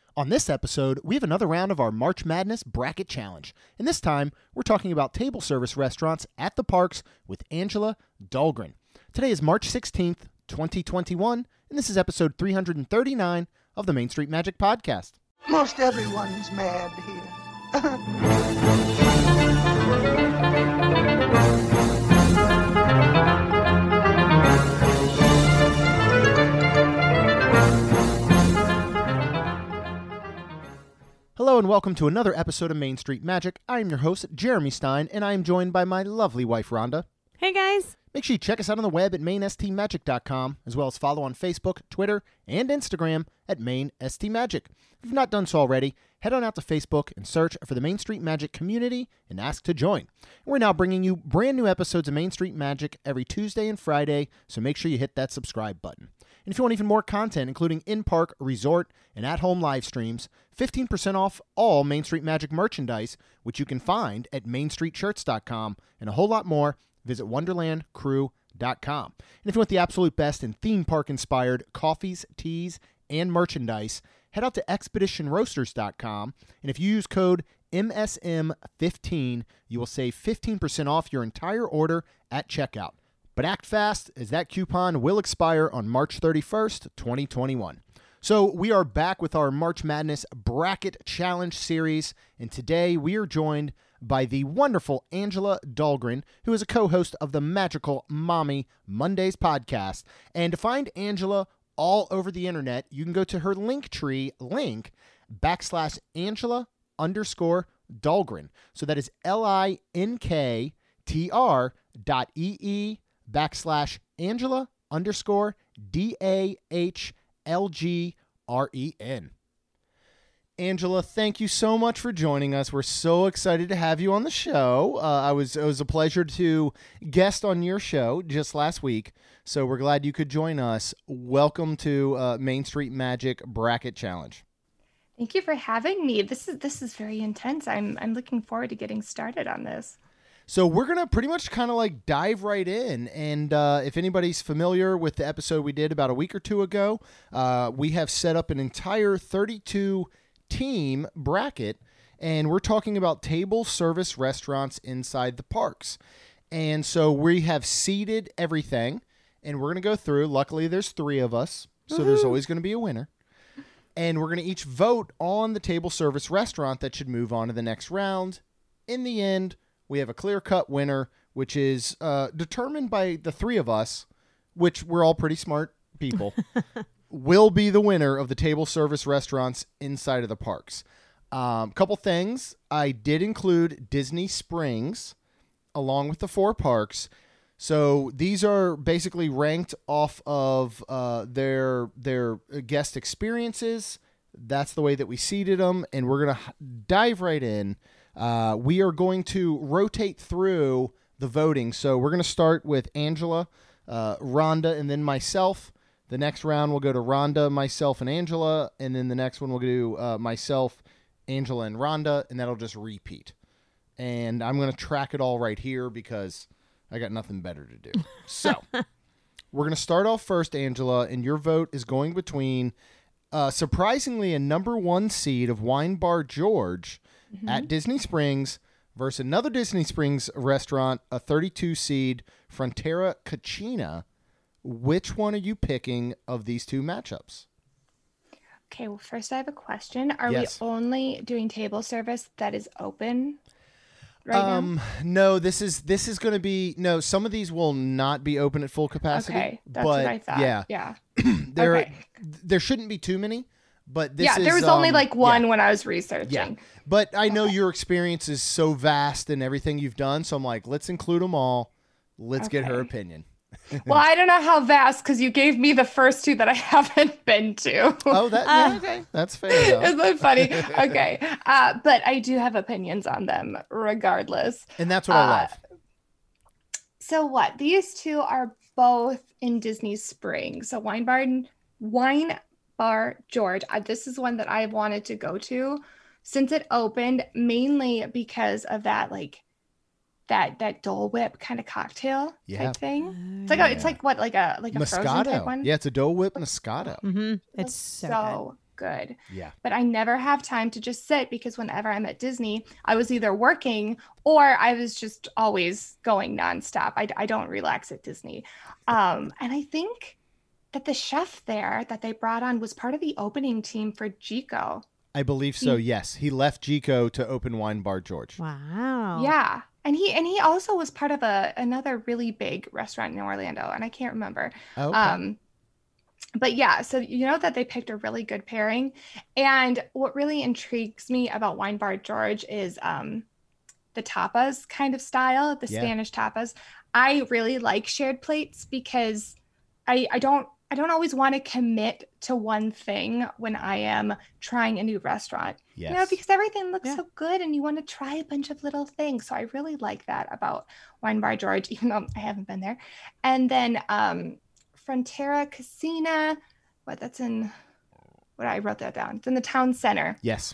On this episode, we have another round of our March Madness Bracket Challenge, and this time we're talking about table service restaurants at the parks with Angela Dahlgren. Today is March 16th, 2021, and this is episode 339 of the Main Street Magic Podcast. Most everyone's mad here. Hello and welcome to another episode of Main Street Magic. I am your host, Jeremy Stein, and I am joined by my lovely wife, Rhonda. Hey, guys. Make sure you check us out on the web at mainstmagic.com, as well as follow on Facebook, Twitter, and Instagram at mainstmagic. If you've not done so already, head on out to Facebook and search for the Main Street Magic community and ask to join. We're now bringing you brand new episodes of Main Street Magic every Tuesday and Friday, so make sure you hit that subscribe button. And if you want even more content, including in-park, resort, and at-home live streams, 15% off all Main Street Magic merchandise, which you can find at mainstreetshirts.com, and a whole lot more, visit wonderlandcrew.com. And if you want the absolute best in theme park-inspired coffees, teas, and merchandise, head out to expeditionroasters.com, and if you use code MSM15, you will save 15% off your entire order at checkout. But act fast, as that coupon will expire on March 31st, 2021. So we are back with our March Madness Bracket Challenge series, and today we are joined by the wonderful Angela Dahlgren, who is a co-host of the Magical Mommy Mondays podcast. And to find Angela all over the internet, you can go to her Linktree link /Angela_Dahlgren. So that is LINKTR.ee/Angela_DAHLGREN. Angela, thank you so much for joining us. We're so excited to have you on the show. It was a pleasure to guest on your show just last week, so we're glad you could join us. Welcome to Main Street Magic Bracket Challenge. Thank you for having me. This is very intense. I'm looking forward to getting started on this. So we're going to pretty much kind of like dive right in. And if anybody's familiar with the episode we did about a week or two ago, we have set up an entire 32-team bracket, and we're talking about table service restaurants inside the parks. And so we have seeded everything, and we're going to go through. Luckily, there's 3 of us, so there's always going to be a winner. And we're going to each vote on the table service restaurant that should move on to the next round. In the end, we have a clear-cut winner, which is determined by the 3 of us, which we're all pretty smart people, will be the winner of the table service restaurants inside of the parks. Couple things. I did include Disney Springs along with the 4 parks. So these are basically ranked off of their guest experiences. That's the way that we seeded them, and we're going to dive right in. We are going to rotate through the voting. So we're going to start with Angela, Rhonda, and then myself. The next round we'll go to Rhonda, myself, and Angela. And then the next one we'll do myself, Angela, and Rhonda. And that'll just repeat. And I'm going to track it all right here because I got nothing better to do. So we're going to start off first, Angela. And your vote is going between, surprisingly, a number 1 seed of Wine Bar George at Disney Springs versus another Disney Springs restaurant, a 32 seed Frontera Cucina. Which one are you picking of these 2 matchups? Okay, well, first I have a question. Are Yes. we only doing table service that is open right now? No, this is going to be, no, some of these will not be open at full capacity. Okay, that's but what I thought. Yeah. Okay. There shouldn't be too many, but this is... there was only like one yeah. when I was researching. Yeah, but I know your experience is so vast in everything you've done, so I'm like, let's include them all. Let's get her opinion. Well, I don't know how vast because you gave me the first 2 that I haven't been to. Oh, okay. That's fair enough. Isn't that funny? Okay. But I do have opinions on them regardless. And that's what I love. So what? These 2 are both in Disney Springs. So Wine Bar George. This is one that I've wanted to go to since it opened, mainly because of that, like, that Dole Whip kind of cocktail type thing. It's like a Frozen type one. Yeah, it's a Dole Whip Moscato. Mm-hmm. It's so good. Yeah. But I never have time to just sit because whenever I'm at Disney, I was either working or I was just always going nonstop. I don't relax at Disney. And I think that the chef there that they brought on was part of the opening team for Jiko. I believe so, yes. He left Jiko to open Wine Bar George. Wow. Yeah. And he also was part of another really big restaurant in Orlando, and I can't remember. Okay. But yeah, so you know that they picked a really good pairing. And what really intrigues me about Wine Bar George is the tapas kind of style, the Spanish tapas. I really like shared plates because I don't always want to commit to one thing when I am trying a new restaurant. Yes. You know, because everything looks so good and you want to try a bunch of little things. So I really like that about Wine Bar George, even though I haven't been there. And then Frontera Casina, I wrote that down. It's in the town center. Yes.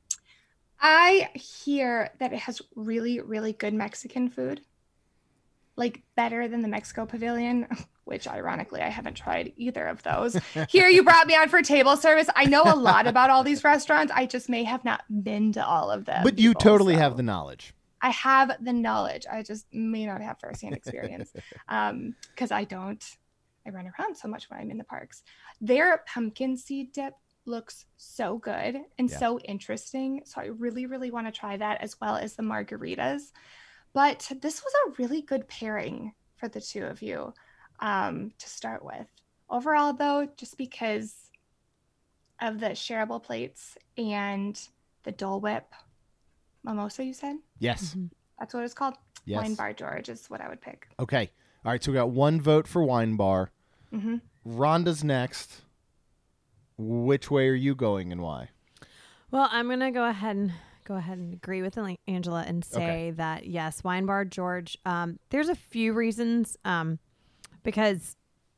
I hear that it has really, really good Mexican food. Like better than the Mexico Pavilion, which ironically I haven't tried either of those. Here you brought me on for table service. I know a lot about all these restaurants. I just may have not been to all of them. But you totally have the knowledge. I have the knowledge. I just may not have firsthand experience because I run around so much when I'm in the parks. Their pumpkin seed dip looks so good and so interesting. So I really, really want to try that as well as the margaritas. But this was a really good pairing for the two of you to start with. Overall, though, just because of the shareable plates and the Dole Whip mimosa, you said? Yes. Mm-hmm. That's what it's called? Yes. Wine Bar George is what I would pick. Okay. All right, so we got one vote for Wine Bar. Mm-hmm. Rhonda's next. Which way are you going and why? Well, I'm going to go ahead and agree with Angela and say that, yes, Wine Bar George, there's a few reasons because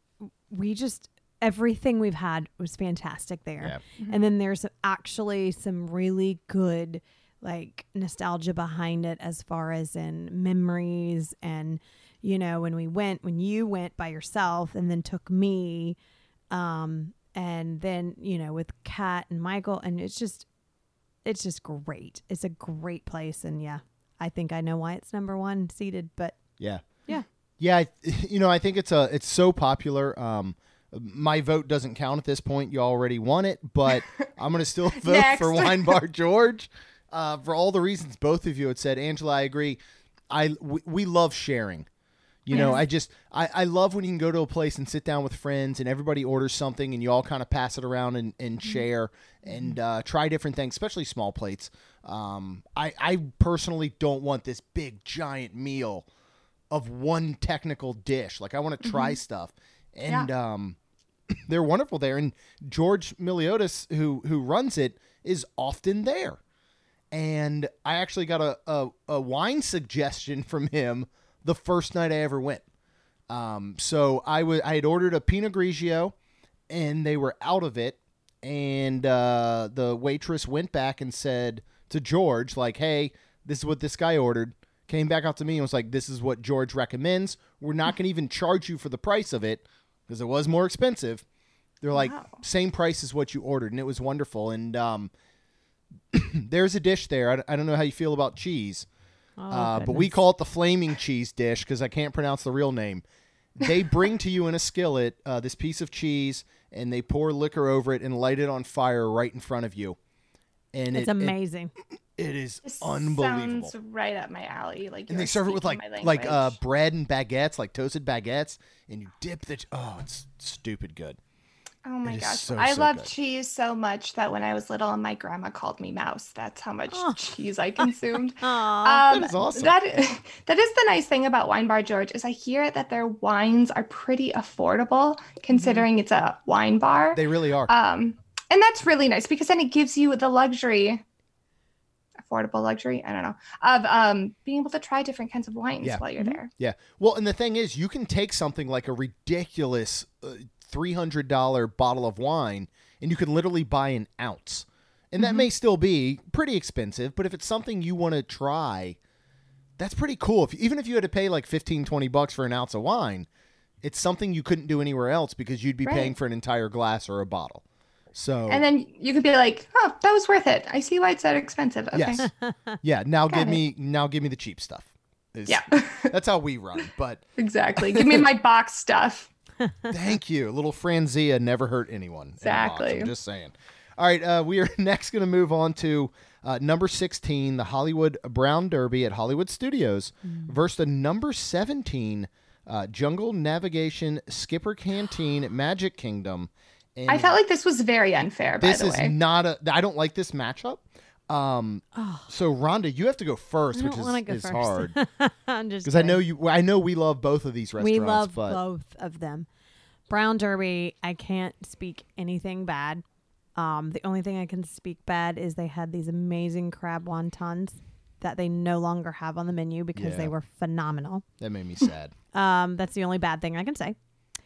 everything we've had was fantastic there. Yeah. Mm-hmm. And then there's actually some really good like nostalgia behind it as far as in memories. And, you know, when you went by yourself and then took me and then, you know, with Kat and Michael, and it's just great. It's a great place. And yeah, I think I know why it's number one seated, but yeah. I think it's so popular. My vote doesn't count at this point. You already won it, but I'm going to still vote for Wine Bar George for all the reasons both of you had said. Angela, I agree. We love sharing. You know, I love when you can go to a place and sit down with friends and everybody orders something and you all kind of pass it around and share and try different things, especially small plates. I personally don't want this big giant meal of one technical dish. Like I want to try stuff. And they're wonderful there. And George Miliotis, who runs it, is often there. And I actually got a wine suggestion from him the first night I ever went. So I had ordered a Pinot Grigio, and they were out of it. And the waitress went back and said to George, like, hey, this is what this guy ordered. Came back out to me and was like, this is what George recommends. We're not going to even charge you for the price of it because it was more expensive. They're like, same price as what you ordered. And it was wonderful. And there's a dish there. I don't know how you feel about cheese. But we call it the flaming cheese dish because I can't pronounce the real name. They bring to you in a skillet this piece of cheese, and they pour liquor over it and light it on fire right in front of you. And it's amazing. It is This unbelievable. sounds right up my alley. Like, and they serve it with like bread and baguettes, like toasted baguettes, and you dip the. It's stupid good. Oh my gosh. So I love good. cheese so much that when I was little, my grandma called me Mouse. That's how much cheese I consumed. That is awesome. That is the nice thing about Wine Bar George is I hear that their wines are pretty affordable considering it's a wine bar. They really are. And that's really nice because then it gives you the luxury, affordable luxury, I don't know, of being able to try different kinds of wines while you're there. Yeah. Well, and the thing is, you can take something like a ridiculous $300 bottle of wine and you can literally buy an ounce. And that may still be pretty expensive, but if it's something you want to try, that's pretty cool. Even if you had to pay like $15-20 for an ounce of wine, it's something you couldn't do anywhere else because you'd be paying for an entire glass or a bottle. So And then you could be like, oh, that was worth it. I see why it's that expensive. Okay. yes, yeah. Now Got give me the cheap stuff. Yeah. That's how we run. But Exactly. Give me my box stuff. thank you. Little Franzia never hurt anyone. in a box, Exactly. I'm just saying. All right, we are next going to move on to number 16, the Hollywood Brown Derby at Hollywood Studios versus the number 17 Jungle Navigation Skipper Canteen Magic Kingdom. And I felt like this was very unfair, by this the is way. not a. I don't like this matchup. So Rhonda, you have to go first, I which don't want to go is first. hard I'm just because I know kidding. you. I know we love both of these restaurants. We love but both of them. Brown Derby, I can't speak anything bad. The only thing I can speak bad is they had these amazing crab wontons that they no longer have on the menu because Yeah. they were phenomenal. that made me sad. That's the only bad thing I can say.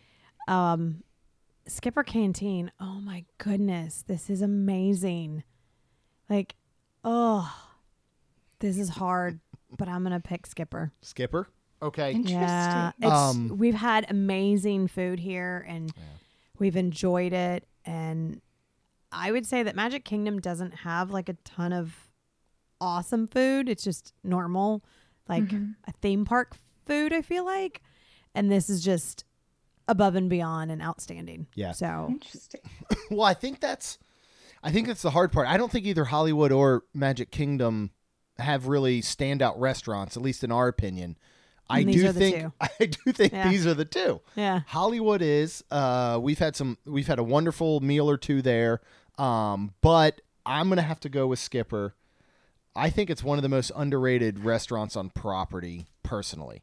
Skipper Canteen, oh my goodness, this is amazing. Like, oh, this is hard, but I'm gonna pick Skipper. Skipper. Okay. Interesting. Yeah, we've had amazing food here, and we've enjoyed it. And I would say that Magic Kingdom doesn't have like a ton of awesome food. It's just normal, like a theme park food, I feel like. And this is just above and beyond and outstanding. Yeah. So Interesting. Well, I think that's the hard part. I don't think either Hollywood or Magic Kingdom have really standout restaurants, at least in our opinion. I And these do are the think two. I do think Yeah. these are the two. yeah. Hollywood is we've had a wonderful meal or two there. But I'm going to have to go with Skipper. I think it's one of the most underrated restaurants on property personally.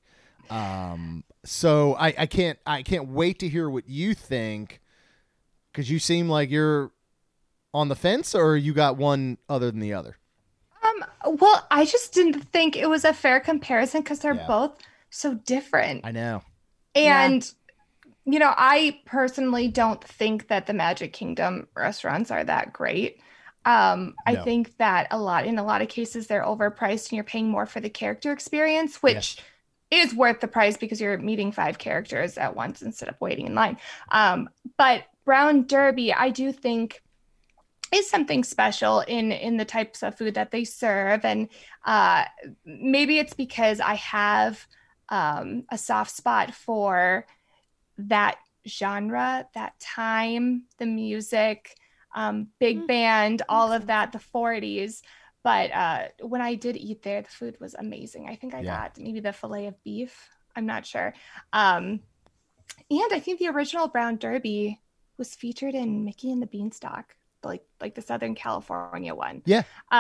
So I can't wait to hear what you think, cuz you seem like you're on the fence, or you got one other than the other. Well, I just didn't think it was a fair comparison because they're Yeah. both so different. I know. And, you know, I personally don't think that the Magic Kingdom restaurants are that great. I No. think that in a lot of cases, they're overpriced and you're paying more for the character experience, which is worth the price because you're meeting 5 characters at once instead of waiting in line. But Brown Derby, I do think is something special in the types of food that they serve. And maybe it's because I have a soft spot for that genre, that time, the music, big band, all of that, the 40s. But when I did eat there, the food was amazing. I think I got maybe the filet of beef. I'm not sure. And I think the original Brown Derby was featured in Mickey and the Beanstalk, like the Southern California one. Yeah.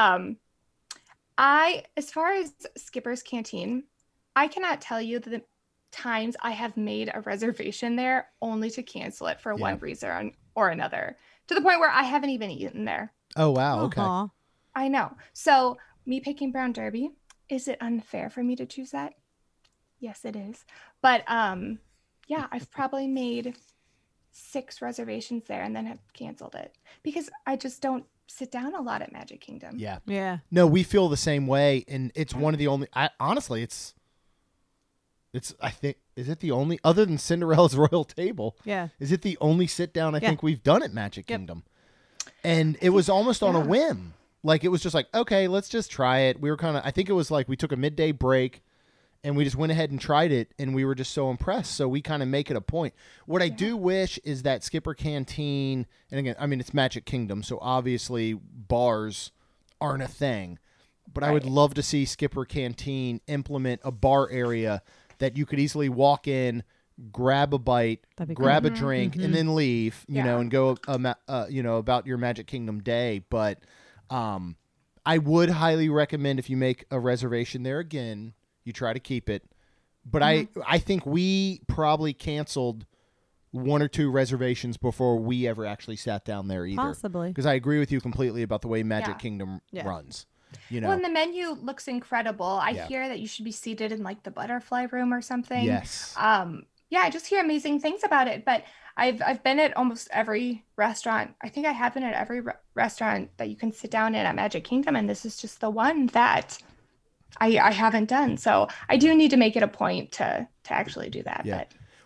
As far as Skipper's Canteen, I cannot tell you the times I have made a reservation there only to cancel it for one reason or another, to the point where I haven't even eaten there. Oh wow, okay. Aw. I know. So me picking Brown Derby, is it unfair for me to choose that? Yes, it is. But yeah, I've probably made 6 reservations there and then have canceled it because I just don't sit down a lot at Magic Kingdom. Yeah. Yeah. No, we feel the same way, and it's one of the only. Honestly, it's. I think, is it the only, other than Cinderella's Royal Table? Yeah. Is it the only sit down I Yeah. think we've done at Magic Yep. Kingdom? And it was almost on a whim. Like, it was just like, okay, let's just try it. We were kind of, I think it was like we took a midday break and we just went ahead and tried it, and we were just so impressed. So we kind of make it a point. What I do wish is that Skipper Canteen, and again, I mean, it's Magic Kingdom, so obviously bars aren't a thing. But I would love to see Skipper Canteen implement a bar area that you could easily walk in, grab a bite, That'd be grab cool. a drink, and then leave, you know, and go, about your Magic Kingdom day. But I would highly recommend, if you make a reservation there again, you try to keep it. But I think we probably canceled 1 or 2 reservations before we ever actually sat down there either. Possibly. Because I agree with you completely about the way Magic Yeah. Kingdom Yeah. runs. You know, Well, and the menu looks incredible. I Yeah. hear that you should be seated in like the butterfly room or something. yes. Yeah, I just hear amazing things about it. But I've been at almost every restaurant. I think I have been at every restaurant that you can sit down in at Magic Kingdom, and this is just the one that I haven't done. So I do need to make it a point to actually do that. Yeah. But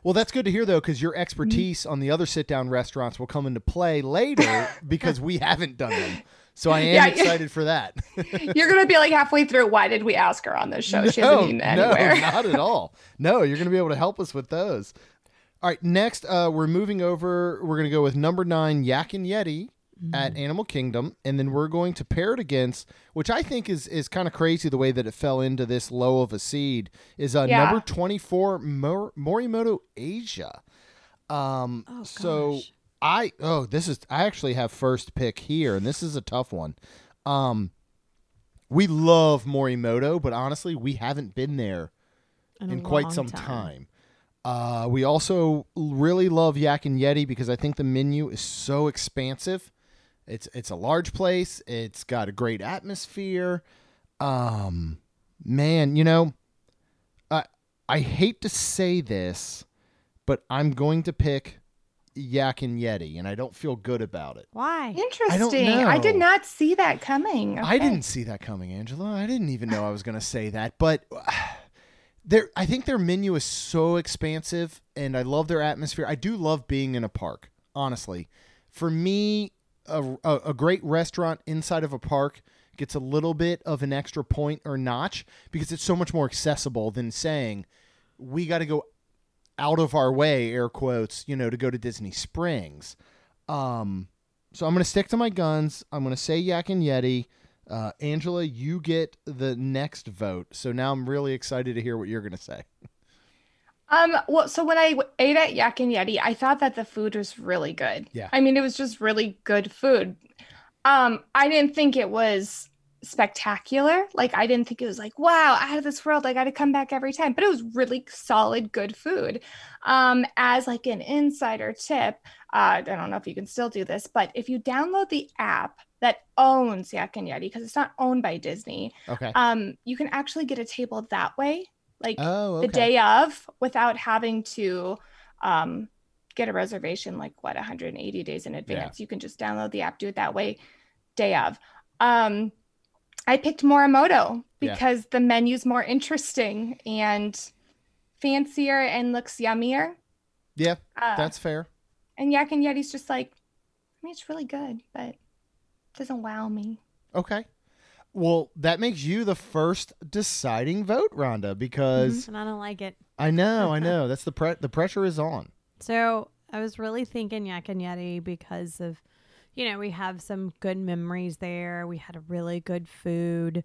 Well, that's good to hear, though, because your expertise on the other sit-down restaurants will come into play later because we haven't done them. So I am excited for that. You're going to be like halfway through, why did we ask her on this show? She hasn't eaten anywhere. No, not at all. No, you're going to be able to help us with those. All right, next, we're moving over. We're going to go with number 9, Yak and Yeti at Animal Kingdom, and then we're going to pair it against, which I think is kind of crazy the way that it fell into this low of a seed, is number 24, Morimoto Asia. So I actually have first pick here, and this is a tough one. We love Morimoto, but honestly, we haven't been there in quite some time. We also really love Yak and Yeti because I think the menu is so expansive. It's a large place. It's got a great atmosphere. Man, you know, I hate to say this, but I'm going to pick Yak and Yeti, and I don't feel good about it. Why? Interesting. I don't know. I did not see that coming. Okay. I didn't see that coming, Angela. I didn't even know I was going to say that, but I think their menu is so expansive, and I love their atmosphere. I do love being in a park, honestly. For me, a great restaurant inside of a park gets a little bit of an extra point or notch because it's so much more accessible than saying we got to go out of our way, air quotes, to go to Disney Springs. So I'm going to stick to my guns. I'm going to say Yak and Yeti. Angela, you get the next vote. So now I'm really excited to hear what you're going to say. Well, so when I ate at Yak and Yeti, I thought that the food was really good. Yeah. I mean, it was just really good food. I didn't think it was spectacular. Like, I didn't think it was like, wow, out of this world. I got to come back every time. But it was really solid, good food. As like an insider tip, I don't know if you can still do this, but if you download the app that owns Yak and Yeti, because it's not owned by Disney, okay, you can actually get a table that way. Like the day of, without having to get a reservation 180 days in advance. You can just download the app, do it that way, day of. I picked Morimoto because the menu's more interesting and fancier and looks yummier. Yeah, that's fair. And Yak and Yeti's just it's really good, but it doesn't wow me. Okay. Well, that makes you the first deciding vote, Rhonda, because and I don't like it. I know. That's the pressure is on. So I was really thinking Yak and Yeti because of, we have some good memories there. We had a really good food,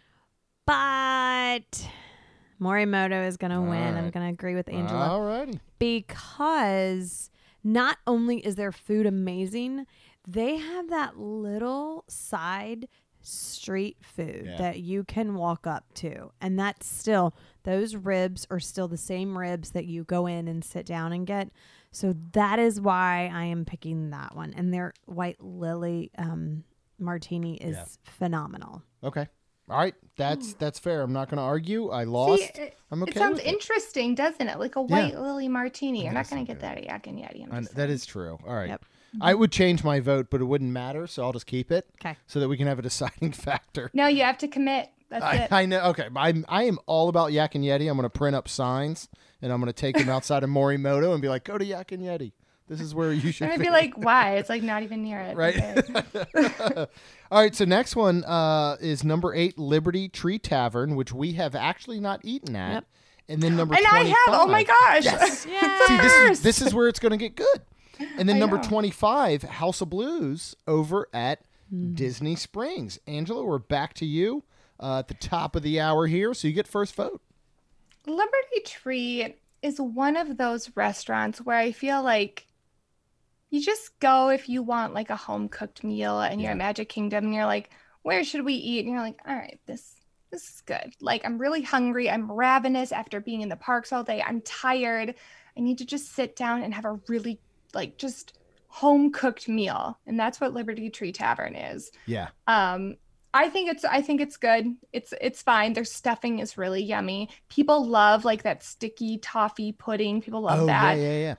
but Morimoto is going to win. right. I'm going to agree with Angela. All righty. Because not only is their food amazing, they have that little side street food that you can walk up to, and that's still, those ribs are still the same ribs that you go in and sit down and get. So that is why I am picking that one, and their white lily martini is phenomenal. Okay, all right, that's fair. I'm not going to argue. I lost. I'm okay. It sounds with interesting, doesn't it? Like a white lily martini. You're not going to get that at Yak and Yeti. That is true. All right. Yep. I would change my vote, but it wouldn't matter, so I'll just keep it. Okay. So that we can have a deciding factor. No, you have to commit. That's it. I know. Okay. I am all about Yak and Yeti. I'm going to print up signs, and I'm going to take them outside of Morimoto and be like, go to Yak and Yeti. This is where you should And I'd be. be like, why? It's not even near it. Right. Okay. All right. So next one is number 8, Liberty Tree Tavern, which we have actually not eaten at. Yep. And then number and 25. I have. Oh my gosh. Yes. Yes. See, this is where it's going to get good. And then number 25, House of Blues over at Disney Springs. Angela, we're back to you at the top of the hour here, so you get first vote. Liberty Tree is one of those restaurants where I feel like you just go if you want a home cooked meal and you're at Magic Kingdom and you're like, where should we eat? And you're like, all right, this is good. I'm really hungry. I'm ravenous after being in the parks all day. I'm tired. I need to just sit down and have a really just home cooked meal, and that's what Liberty Tree Tavern is. Yeah. I think it's good. It's fine. Their stuffing is really yummy. People love that sticky toffee pudding. People love that. Yeah.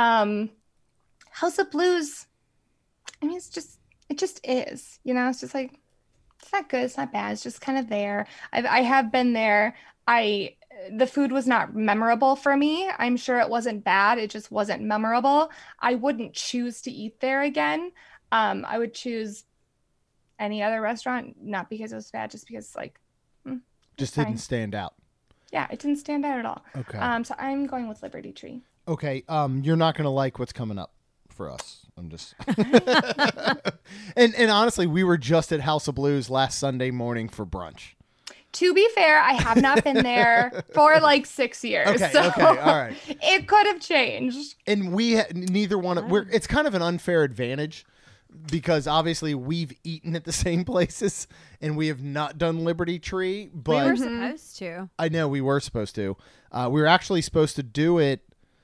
House of Blues, I mean, it just is. It's just it's not good. It's not bad. It's just kind of there. I have been there. I the food was not memorable for me. I'm sure it wasn't bad. It just wasn't memorable. I wouldn't choose to eat there again. I would choose any other restaurant, not because it was bad, just because like, Just fine. didn't stand out. Yeah, it didn't stand out at all. Okay. So I'm going with Liberty Tree. Okay. You're not going to like what's coming up for us. I'm just. and honestly, we were just at House of Blues last Sunday morning for brunch. To be fair, I have not been there for like 6 years. Okay. So Okay. All right. it could have changed. And neither one. It's kind of an unfair advantage because obviously we've eaten at the same places and we have not done Liberty Tree. But we were supposed to. I know we were supposed to. We were actually supposed to do it.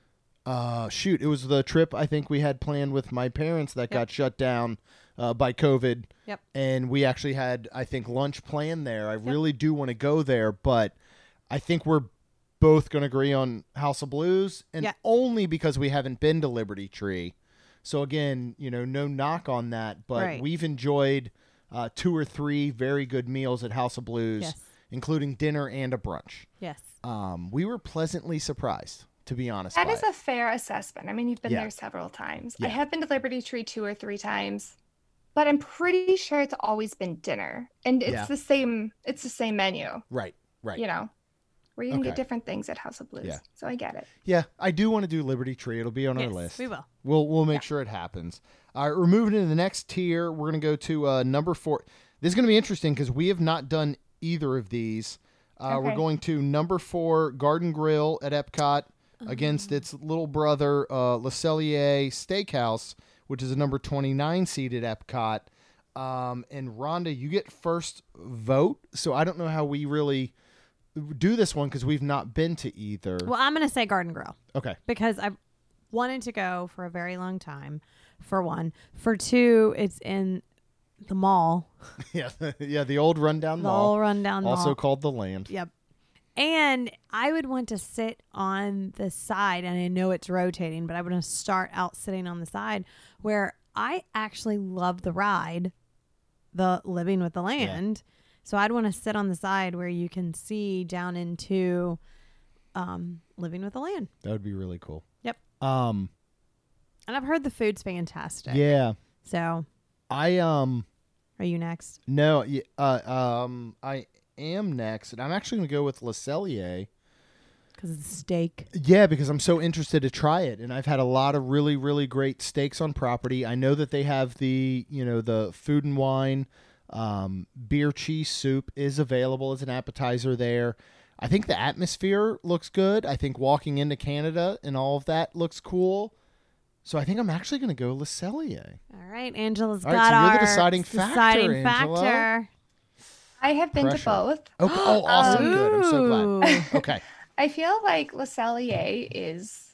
It was the trip I think we had planned with my parents that got shut down by COVID. Yep. And we actually had, I think, lunch planned there. I really do want to go there, but I think we're both going to agree on House of Blues, and only because we haven't been to Liberty Tree. So again, no knock on that, but we've enjoyed 2 or 3 very good meals at House of Blues, including dinner and a brunch. Yes. We were pleasantly surprised, to be honest. That is a fair assessment. I mean, you've been there several times. Yeah. I have been to Liberty Tree 2 or 3 times, but I'm pretty sure it's always been dinner, and it's the same. It's the same menu. Right. Where you can get different things at House of Blues. Yeah. So I get it. Yeah, I do want to do Liberty Tree. It'll be on our list. We will. We'll make sure it happens. All right, we're moving into the next tier. We're going to go to number 4. This is going to be interesting because we have not done either of these. We're going to number 4, Garden Grill at Epcot against its little brother, Le Cellier Steakhouse, which is a number 29 seed at Epcot. And Rhonda, you get first vote. So I don't know how we really do this one because we've not been to either. Well, I'm going to say Garden Grill. Okay. Because I've wanted to go for a very long time, for one. For two, it's in the mall. The old rundown The mall. old rundown mall. Also called the Land. Yep. And I would want to sit on the side, and I know it's rotating, but I want to start out sitting on the side where I actually love the ride, the Living with the Land. So I'd want to sit on the side where you can see down into Living with the Land. That would be really cool. Yep. And I've heard the food's fantastic. Yeah. So are you next? No, I am next, and I'm actually going to go with Le Cellier. Because it's steak. Yeah, because I'm so interested to try it, and I've had a lot of really, really great steaks on property. I know that they have the food and wine, beer cheese soup is available as an appetizer there. I think the atmosphere looks good. I think walking into Canada and all of that looks cool. So I think I'm actually going to go Le Cellier. All right, Angela's All got right, so you're our the deciding factor, Angela. I have been Pressure. to both. Okay. Oh, awesome. Good. I'm so glad. Okay. I feel like Le Cellier is,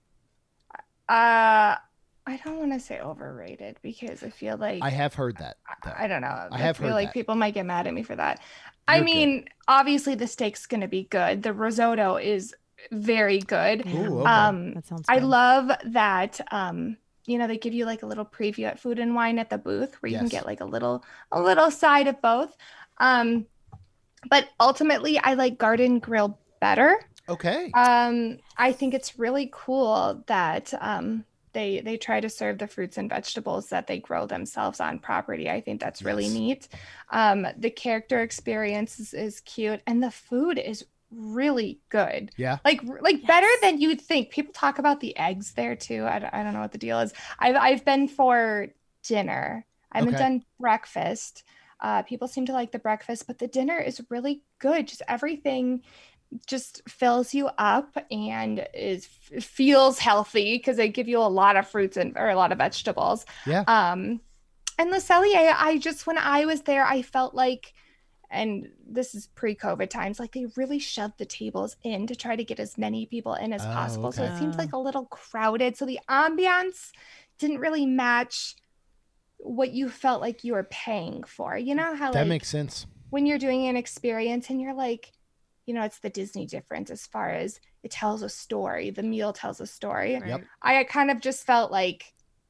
I don't want to say overrated because I feel like I have heard that. I don't know. I have feel heard like that. people might get mad at me for that. You're I mean, obviously the steak's going to be good. The risotto is very good. Ooh, okay. That sounds I good. love that. They give you like a little preview at Food and Wine at the booth where you can get like a little side of both. But ultimately, I like Garden Grill better. Okay. I think it's really cool that they try to serve the fruits and vegetables that they grow themselves on property. I think that's really neat. The character experience is cute, and the food is really good. Yeah. Like better than you'd think. People talk about the eggs there too. I don't know what the deal is. I've been for dinner. I haven't done breakfast. People seem to like the breakfast, but the dinner is really good. Just everything just fills you up and feels healthy because they give you a lot of fruits or a lot of vegetables. Yeah. And Le Cellier, when I was there, I felt like, and this is pre-COVID times, like they really shoved the tables in to try to get as many people in as possible. Okay. So it seems like a little crowded. So the ambiance didn't really match what you felt like you were paying for. You know how that makes sense. When you're doing an experience and you're like, it's the Disney difference as far as it tells a story. The meal tells a story. Right. Yep. I kind of just felt like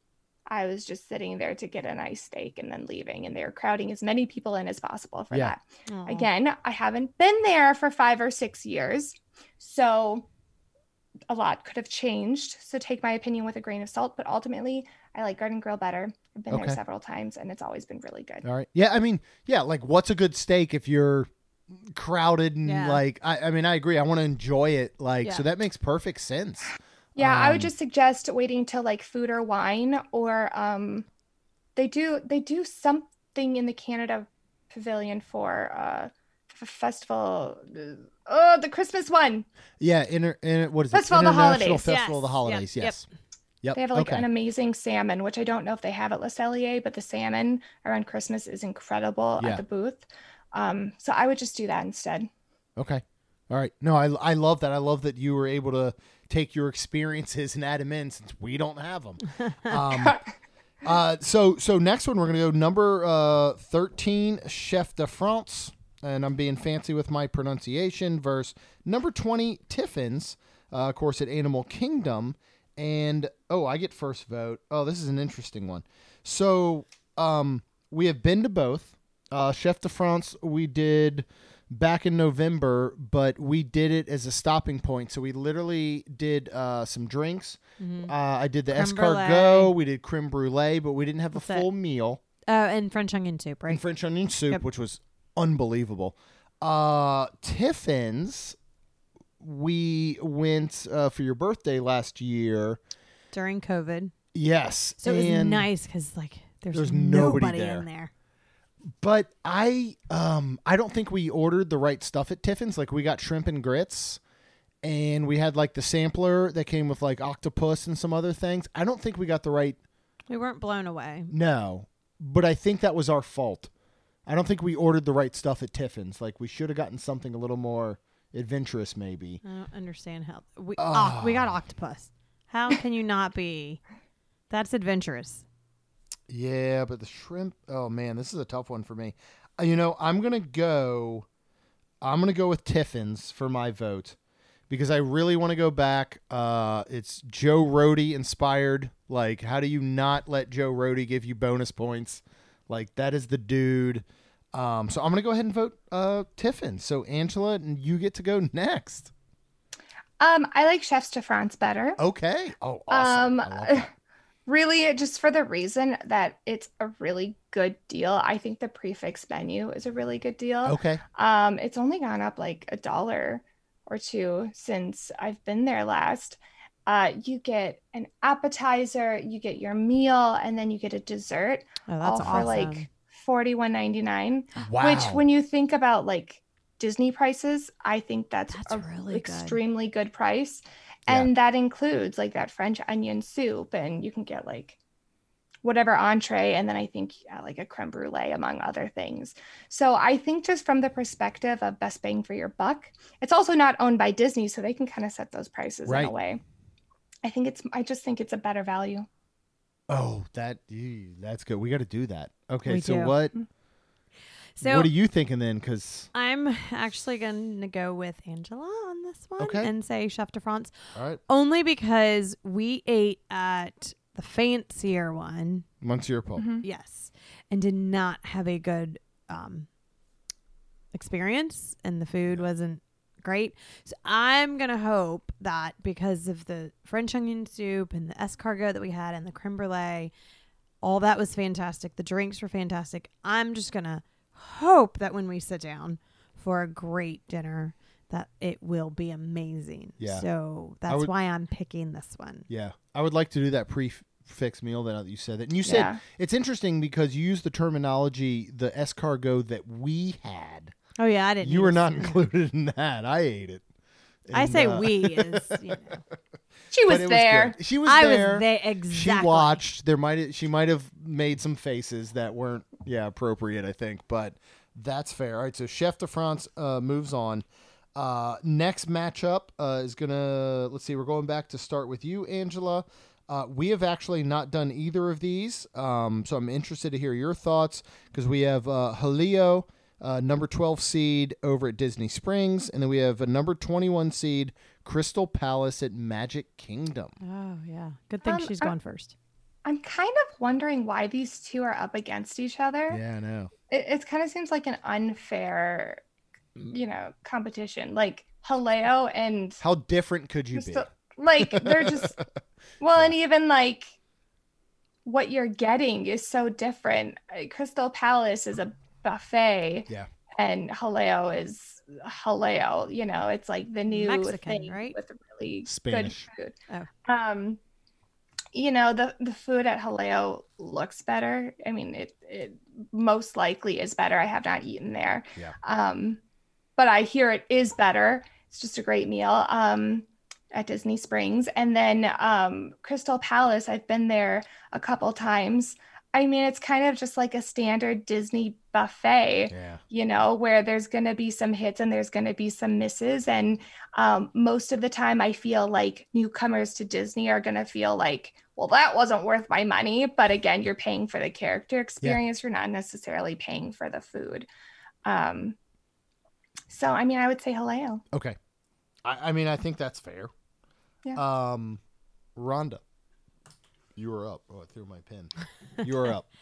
I was just sitting there to get a nice steak and then leaving, and they were crowding as many people in as possible for Yeah. that. Aw. Again, I haven't been there for 5 or 6 years, so a lot could have changed. So take my opinion with a grain of salt, but ultimately I like Garden Grill better. I've been Okay. there several times and it's always been really good. All right. Yeah, I mean, yeah, like what's a good steak if you're crowded and Yeah. like I mean, I agree. I want to enjoy it. Like, Yeah. so that makes perfect sense. Yeah, I would Um, just suggest waiting till like food or wine, or they do something in the Canada Pavilion for festival. Oh, the Christmas one. Yeah, what is it? Festival of the International Holidays. Festival of the Yes. Holidays. Yep. Yes. Yep. They have like okay. an amazing salmon, which I don't know if they have at Le Cellier, but the salmon around Christmas is incredible Yeah. at the booth. So I would just do that instead. Okay. All right. No, I love that. I love that you were able to take your experiences and add them in since we don't have them. So next one we're gonna go number 13, Chef de France, and I'm being fancy with my pronunciation. Versus number 20, Tiffin's, of course at Animal Kingdom, and I get first vote. Oh, this is an interesting one. So we have been to both. Chef de France we did back in November, but we did it as a stopping point. So we literally did some drinks. I did the Creme escargot. brulee. We did creme brulee, but we didn't have That's a it. full meal. And French onion soup, right? And French onion soup, Yep. which was unbelievable. Tiffin's, we went for your birthday last year. During COVID. Yes. So it was and nice because like there's There's nobody nobody there. in there. But I don't think we ordered the right stuff at Tiffin's. Like we got shrimp and grits, and we had like the sampler that came with like octopus and some other things. I don't think we got the right. We weren't blown away. No, but I think that was our fault. I don't think we ordered the right stuff at Tiffin's. Like we should have gotten something a little more adventurous, maybe. I don't understand how we got octopus. How can you not be? That's adventurous. Yeah, but the shrimp. Oh man, this is a tough one for me. I'm gonna go with Tiffin's for my vote because I really want to go back. It's Joe Rohde inspired. Like, how do you not let Joe Rohde give you bonus points? Like, that is the dude. So I'm gonna go ahead and vote Tiffin's. So Angela, you get to go next. I like Chefs de France better. Okay. Oh, awesome. I love that. Really, just for the reason that it's a really good deal. I think the prefix menu is a really good deal. Okay. It's only gone up like $1 or $2 since I've been there last. You get an appetizer, you get your meal, and then you get a dessert, Oh, all that's for awesome. like $41.99. Wow. Which, when you think about like Disney prices, I think that's That's a really good. extremely good price. Yeah. And that includes like that French onion soup, and you can get like whatever entree, and then I think like a creme brulee, among other things. So I think just from the perspective of best bang for your buck, it's also not owned by Disney, so they can kind of set those prices in Right. a way. I just think it's a better value. Oh, that's good. We got to do that. Okay. We So do. what? So What are you thinking then? Because I'm actually going to go with Angela on this one Okay. and say Chef de France, all right, only because we ate at the fancier one, Monsieur Paul. yes, and did not have a good experience, and the food wasn't great. So I'm going to hope that because of the French onion soup and the escargot that we had and the creme brulee, all that was fantastic. The drinks were fantastic. I'm just going to hope that when we sit down for a great dinner that it will be amazing. Yeah. So I that's would- why I'm picking this one. Yeah, I would like to do that prefix meal. Now that you said that, and you said Yeah. it's interesting because you used the terminology the escargot that we had. Oh yeah, I didn't. You eat were it. not included in that. I ate it. I And, say we is, you know. She was but it there. good. She was I there. was there exactly. She watched. She might have made some faces that weren't appropriate, I think, but that's fair. All right, so Chef de France moves on. Next matchup is let's see, we're going back to start with you, Angela. We have actually not done either of these, so I'm interested to hear your thoughts because we have Haleo, number 12 seed over at Disney Springs, and then we have a number 21 seed, Crystal Palace at Magic Kingdom. Oh yeah, good thing she's gone first. I'm kind of wondering why these two are up against each other. Yeah, I know. It kind of seems like an unfair, competition. Like Haleo and How different could you be? Crystal, like they're just and even like what you're getting is so different. Crystal Palace is a buffet. Yeah. And Haleo is Haleo. It's like the new Mexican, thing right? with really Spanish good food. Oh. The food at Haleo looks better. I mean, it most likely is better. I have not eaten there. Yeah. But I hear it is better. It's just a great meal at Disney Springs. And then Crystal Palace, I've been there a couple times. I mean, it's kind of just like a standard Disney buffet, where there's going to be some hits and there's going to be some misses. And most of the time, I feel like newcomers to Disney are going to feel like, well, that wasn't worth my money. But again, you're paying for the character experience. You're not necessarily paying for the food. So, I mean, I would say Haleo. Okay. I mean, I think that's fair. Yeah. Rhonda. You were up. Oh, I threw my pen. You were up.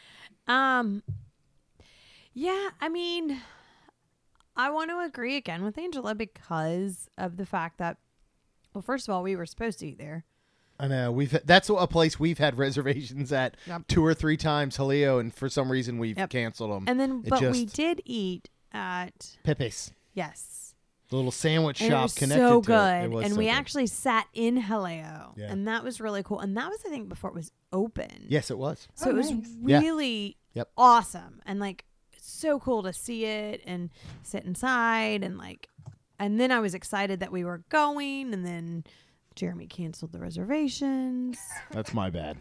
Yeah, I mean, I want to agree again with Angela because of the fact that, well, first of all, we were supposed to eat there. I know that's a place we've had reservations at 2 or 3 times, Haleo, and for some reason we've canceled them. And then, we did eat at Pepe's. Yes. The little sandwich And shop it was connected so to good. it. And we actually sat in Haleo. Yeah. And that was really cool. And that was, I think, before it was open. Yes, it was. So it was nice. really awesome. And like, it's so cool to see it and sit inside. And then I was excited that we were going. And then Jeremy canceled the reservations. That's my bad.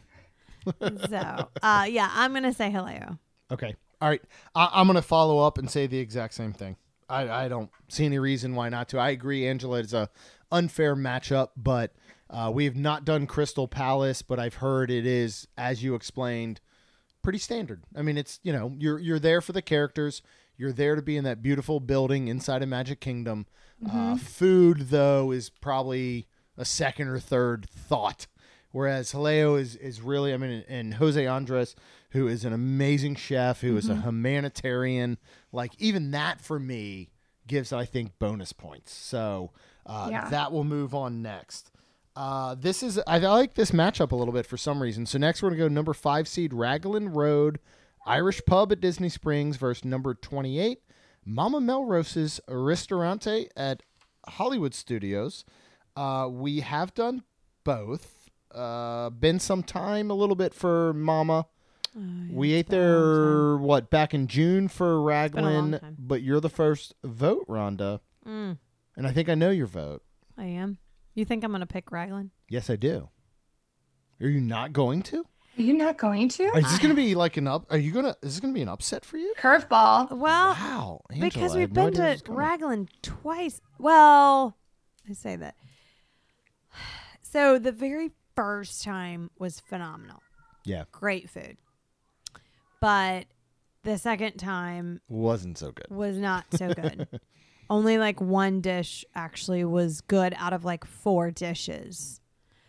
So, I'm going to say Haleo. Okay. All right. I'm going to follow up and say the exact same thing. I don't see any reason why not to. I agree, Angela, it's a unfair matchup, but we have not done Crystal Palace, but I've heard it is, as you explained, pretty standard. I mean, it's, you're there for the characters. You're there to be in that beautiful building inside of Magic Kingdom. Food, though, is probably a second or third thought. Whereas Haleo is really, I mean, and Jose Andres, who is an amazing chef, who is a humanitarian, like even that for me gives, I think, bonus points. So that will move on next. I like this matchup a little bit for some reason. So next we're going to go number 5 seed Raglan Road Irish Pub at Disney Springs versus number 28 Mama Melrose's Ristorante at Hollywood Studios. We have done both. Been some time a little bit for Mama. We ate there back in June for Raglan, but you're the first vote, Rhonda. And I think I know your vote. I am. You think I'm going to pick Raglan? Yes, I do. Are you not going to? Are you not going to? Is this going to be like is this going to be an upset for you? Curveball. Well, Wow, Angela, because I we've had no been idea to this was coming. Raglan twice. Well, I say that. So the very first time was phenomenal. Yeah. Great food. But the second time Wasn't so good. was not so good. Only like one dish actually was good out of like 4 dishes.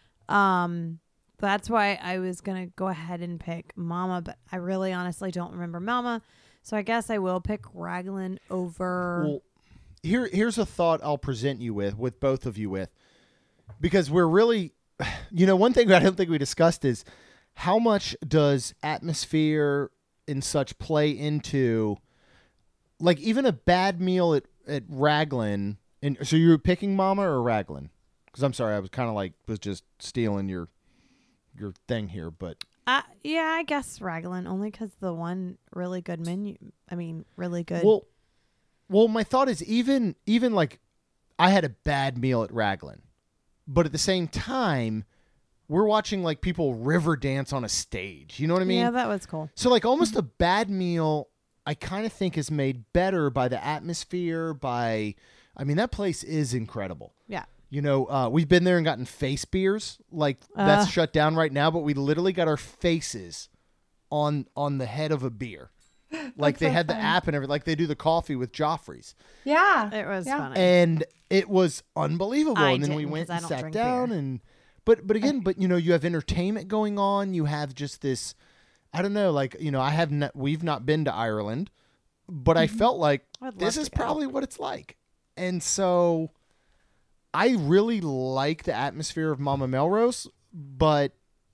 That's why I was going to go ahead and pick Mama, but I really honestly don't remember Mama. So I guess I will pick Raglan over. Well, here's a thought I'll present you with both of you with. Because we're really, one thing I don't think we discussed is how much does atmosphere and such play into, like, even a bad meal at Raglan. And so you were picking Mama or Raglan? Because I'm sorry, I was kind of like, was just stealing your thing here, but. Yeah, I guess Raglan, only because the one really good menu. I mean, really good. Well, my thought is even like I had a bad meal at Raglan. But at the same time, we're watching like people river dance on a stage. You know what I mean? Yeah, that was cool. So like almost a bad meal, I kind of think is made better by the atmosphere, that place is incredible. Yeah. We've been there and gotten face beers. Like that's shut down right now, but we literally got our faces on the head of a beer. Like they had the app and everything, like they do the coffee with Joffrey's. Yeah. It was funny. And it was unbelievable. I and then we didn't, went 'cause I and don't sat drink down beer. and But again, you have entertainment going on. You have just this, I don't know, like, we've not been to Ireland, but I felt like this is probably what it's like. And so I really like the atmosphere of Mama Melrose, but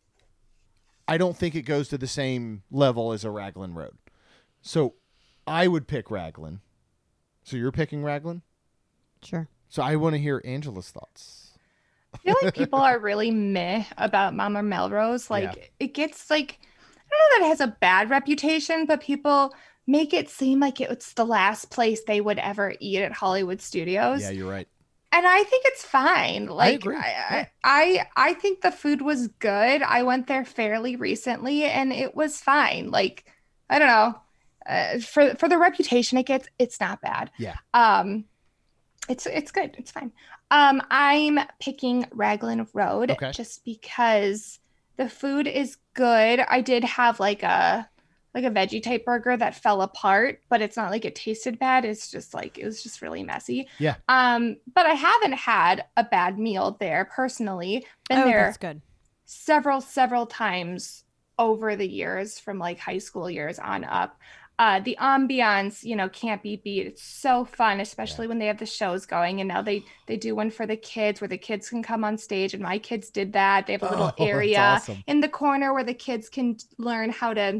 I don't think it goes to the same level as a Raglan Road. So I would pick Raglan. So you're picking Raglan? Sure. So I want to hear Angela's thoughts. I feel like people are really meh about Mama Melrose. Like it gets like, I don't know that it has a bad reputation, but people make it seem like it's the last place they would ever eat at Hollywood Studios. Yeah, you're right. And I think it's fine. Like, I agree. I think the food was good. I went there fairly recently and it was fine. Like, I don't know. For the reputation it gets, it's not bad. Yeah. It's good. It's fine. I'm picking Raglan Road just because the food is good. I did have like a veggie type burger that fell apart, but it's not like it tasted bad. It's just like, it was just really messy. Yeah. But I haven't had a bad meal there personally. Been there That's good. several times over the years from like high school years on up. The ambiance, can't be beat. It's so fun, especially when they have the shows going. And now they do one for the kids where the kids can come on stage. And my kids did that. They have a little area awesome. in the corner where the kids can learn how to,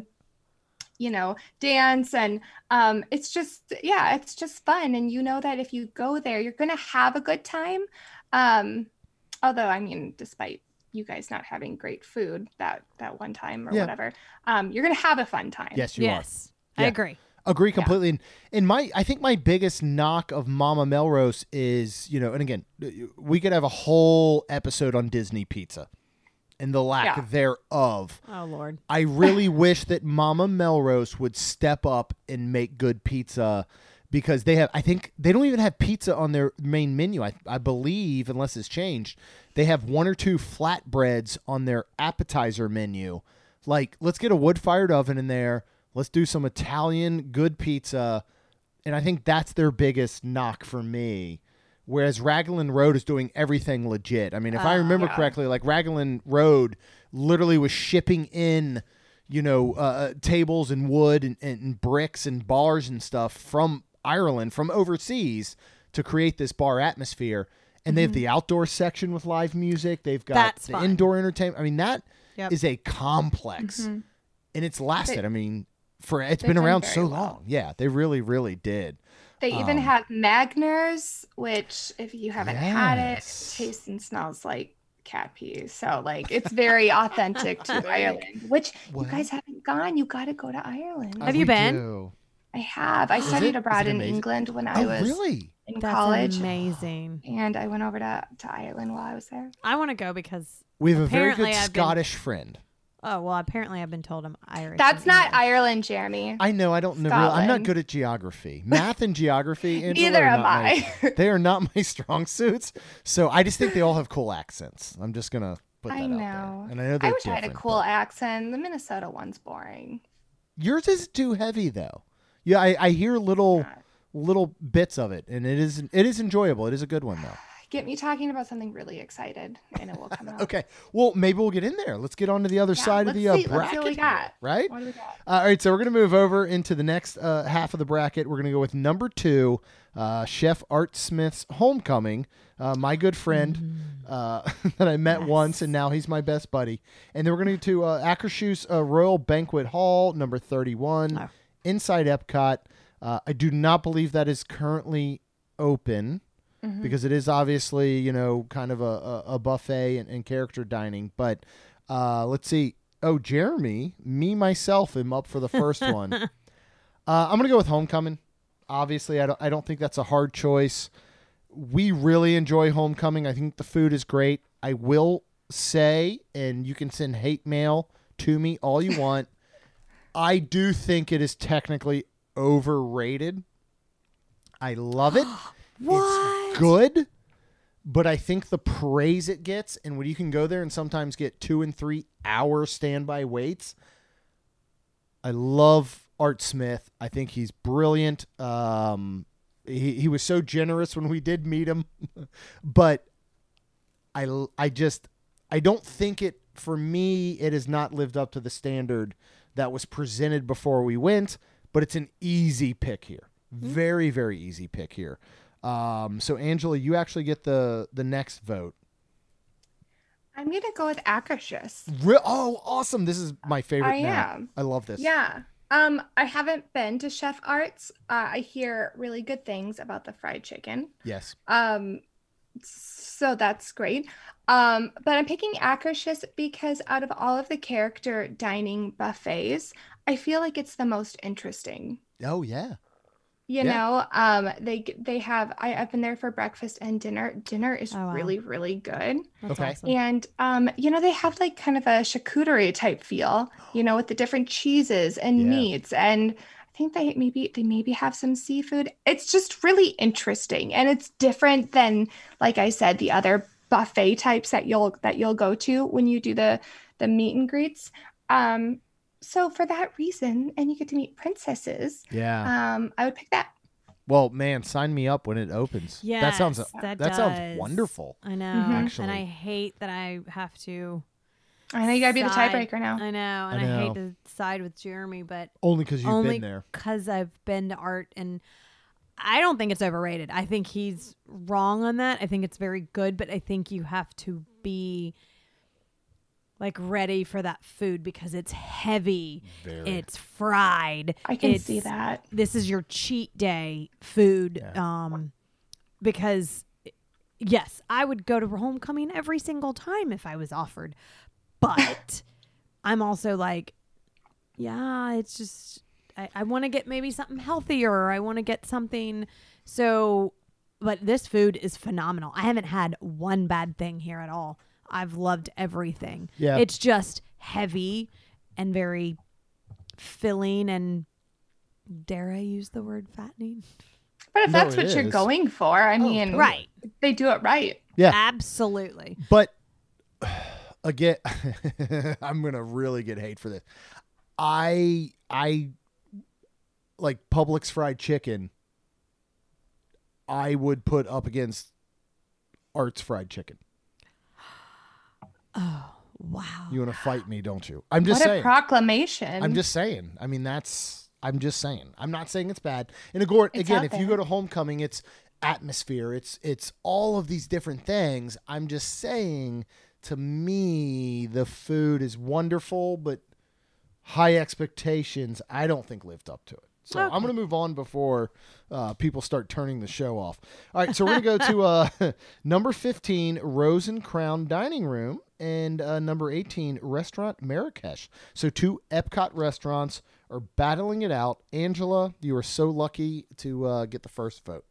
dance. And it's just fun. And that if you go there, you're going to have a good time. Although, I mean, despite you guys not having great food that one time or whatever, you're going to have a fun time. Yes, you are. I agree. Agree completely. And I think my biggest knock of Mama Melrose is, and again, we could have a whole episode on Disney pizza and the lack thereof. Oh, Lord. I really wish that Mama Melrose would step up and make good pizza because I think they don't even have pizza on their main menu. I believe, unless it's changed, they have one or two flatbreads on their appetizer menu. Like, let's get a wood-fired oven in there. Let's do some Italian good pizza. And I think that's their biggest knock for me. Whereas Raglan Road is doing everything legit. I mean, if I remember correctly, like Raglan Road literally was shipping in, tables and wood and bricks and bars and stuff from Ireland, from overseas to create this bar atmosphere. And they have the outdoor section with live music. They've got the indoor entertainment. I mean, that is a complex. Mm-hmm. And it's lasted. It's been around so long. Yeah, they really, really did. They even have Magners, which if you haven't had it, tastes and smells like cat pee. So like it's very authentic to Ireland, which you guys haven't gone. You got to go to Ireland. Have you been? I have. I studied abroad in England when I was in college. Amazing. And I went over to Ireland while I was there. I want to go because we have a very good Scottish friend. Oh, well, apparently I've been told I'm Irish. That's not Ireland, Jeremy. I know. I don't know. I'm not good at geography. Math and geography, Angela, neither am I. They are not my strong suits. So I just think they all have cool accents. I'm just going to put that out there. And I know they're wish I had a cool accent. The Minnesota one's boring. Yours is too heavy, though. Yeah, I hear little bits of it, and it is enjoyable. It is a good one, though. Get me talking about something really excited, and it will come out. Okay. Well, maybe we'll get in there. Let's get on to the other side of the bracket. Let's see what we got. Right? What do we got? All right, so we're going to move over into the next half of the bracket. We're going to go with number 2, Chef Art Smith's Homecoming, my good friend that I met once, and now he's my best buddy. And then we're going to go to Akershus Royal Banquet Hall, number 31, inside Epcot. I do not believe that is currently open. Because it is obviously, kind of a buffet and character dining. But let's see. Oh, Jeremy, myself am up for the first one. I'm going to go with Homecoming. Obviously, I don't think that's a hard choice. We really enjoy Homecoming. I think the food is great. I will say, and you can send hate mail to me all you want, I do think it is technically overrated. I love it. It's good, but I think the praise it gets, and when you can go there and sometimes get 2 and 3 hour standby waits. I love Art Smith. I think he's brilliant. He was so generous when we did meet him, but I I don't think it, for me, it has not lived up to the standard that was presented before we went, but it's an easy pick here. Very, very easy pick here. So Angela, you actually get the next vote. I'm gonna go with Akershus. Oh, awesome. This is my favorite I now. am. I love this. Yeah. I haven't been to Chef Arts. I hear really good things about the fried chicken. Yes. So that's great. But I'm picking Akershus because out of all of the character dining buffets, I feel like it's the most interesting. Oh, yeah. You Yeah. know, they have I've been there for breakfast and dinner. Dinner is Oh, wow. really, really good. That's Okay. awesome. And you know, they have like kind of a charcuterie type feel, you know, with the different cheeses and Yeah. meats. And I think they maybe have some seafood. It's just really interesting. And it's different than, like I said, the other buffet types that you'll go to when you do the meet and greets. So for that reason, and you get to meet princesses, Yeah. I would pick that. Well, man, sign me up when it opens. Yes, that sounds that that sounds does. wonderful. I know. Mhm. Actually. And I hate that I have to. I know you gotta be the side- tiebreaker now. I know. And I hate to side with Jeremy, but Only because you've only been there. because I've been to art, and I don't think it's overrated. I think he's wrong on that. I think it's very good, but I think you have to be like ready for that food because it's heavy. Very. It's fried. I can see It's- that. This is your cheat day food. Because yes, I would go to homecoming every single time if I was offered. But I'm also like, yeah, it's just I want to get maybe something healthier, or I want to get something. So, but this food is phenomenal. I haven't had one bad thing here at all. I've loved everything. Yeah. It's just heavy and very filling, and dare I use the word fattening? But if No, that's it what you're is. going for, I mean, totally. Right. they do it right. Yeah. Absolutely. But again, I'm gonna really get hate for this. I like Publix fried chicken. I would put up against Art's fried chicken. Wow. You want to fight me, don't you? I'm just What a saying. proclamation. I'm just saying. I mean, I'm just saying. I'm not saying it's bad. And again, It's if out you there. go to homecoming, it's atmosphere. It's all of these different things. I'm just saying, to me, the food is wonderful, but high expectations, I don't think lived up to it. So I'm going to move on before people start turning the show off. All right, so we're going to go to number 15, Rose and Crown Dining Room, and number 18, Restaurant Marrakesh. So 2 Epcot restaurants are battling it out. Angela, you are so lucky to get the first vote.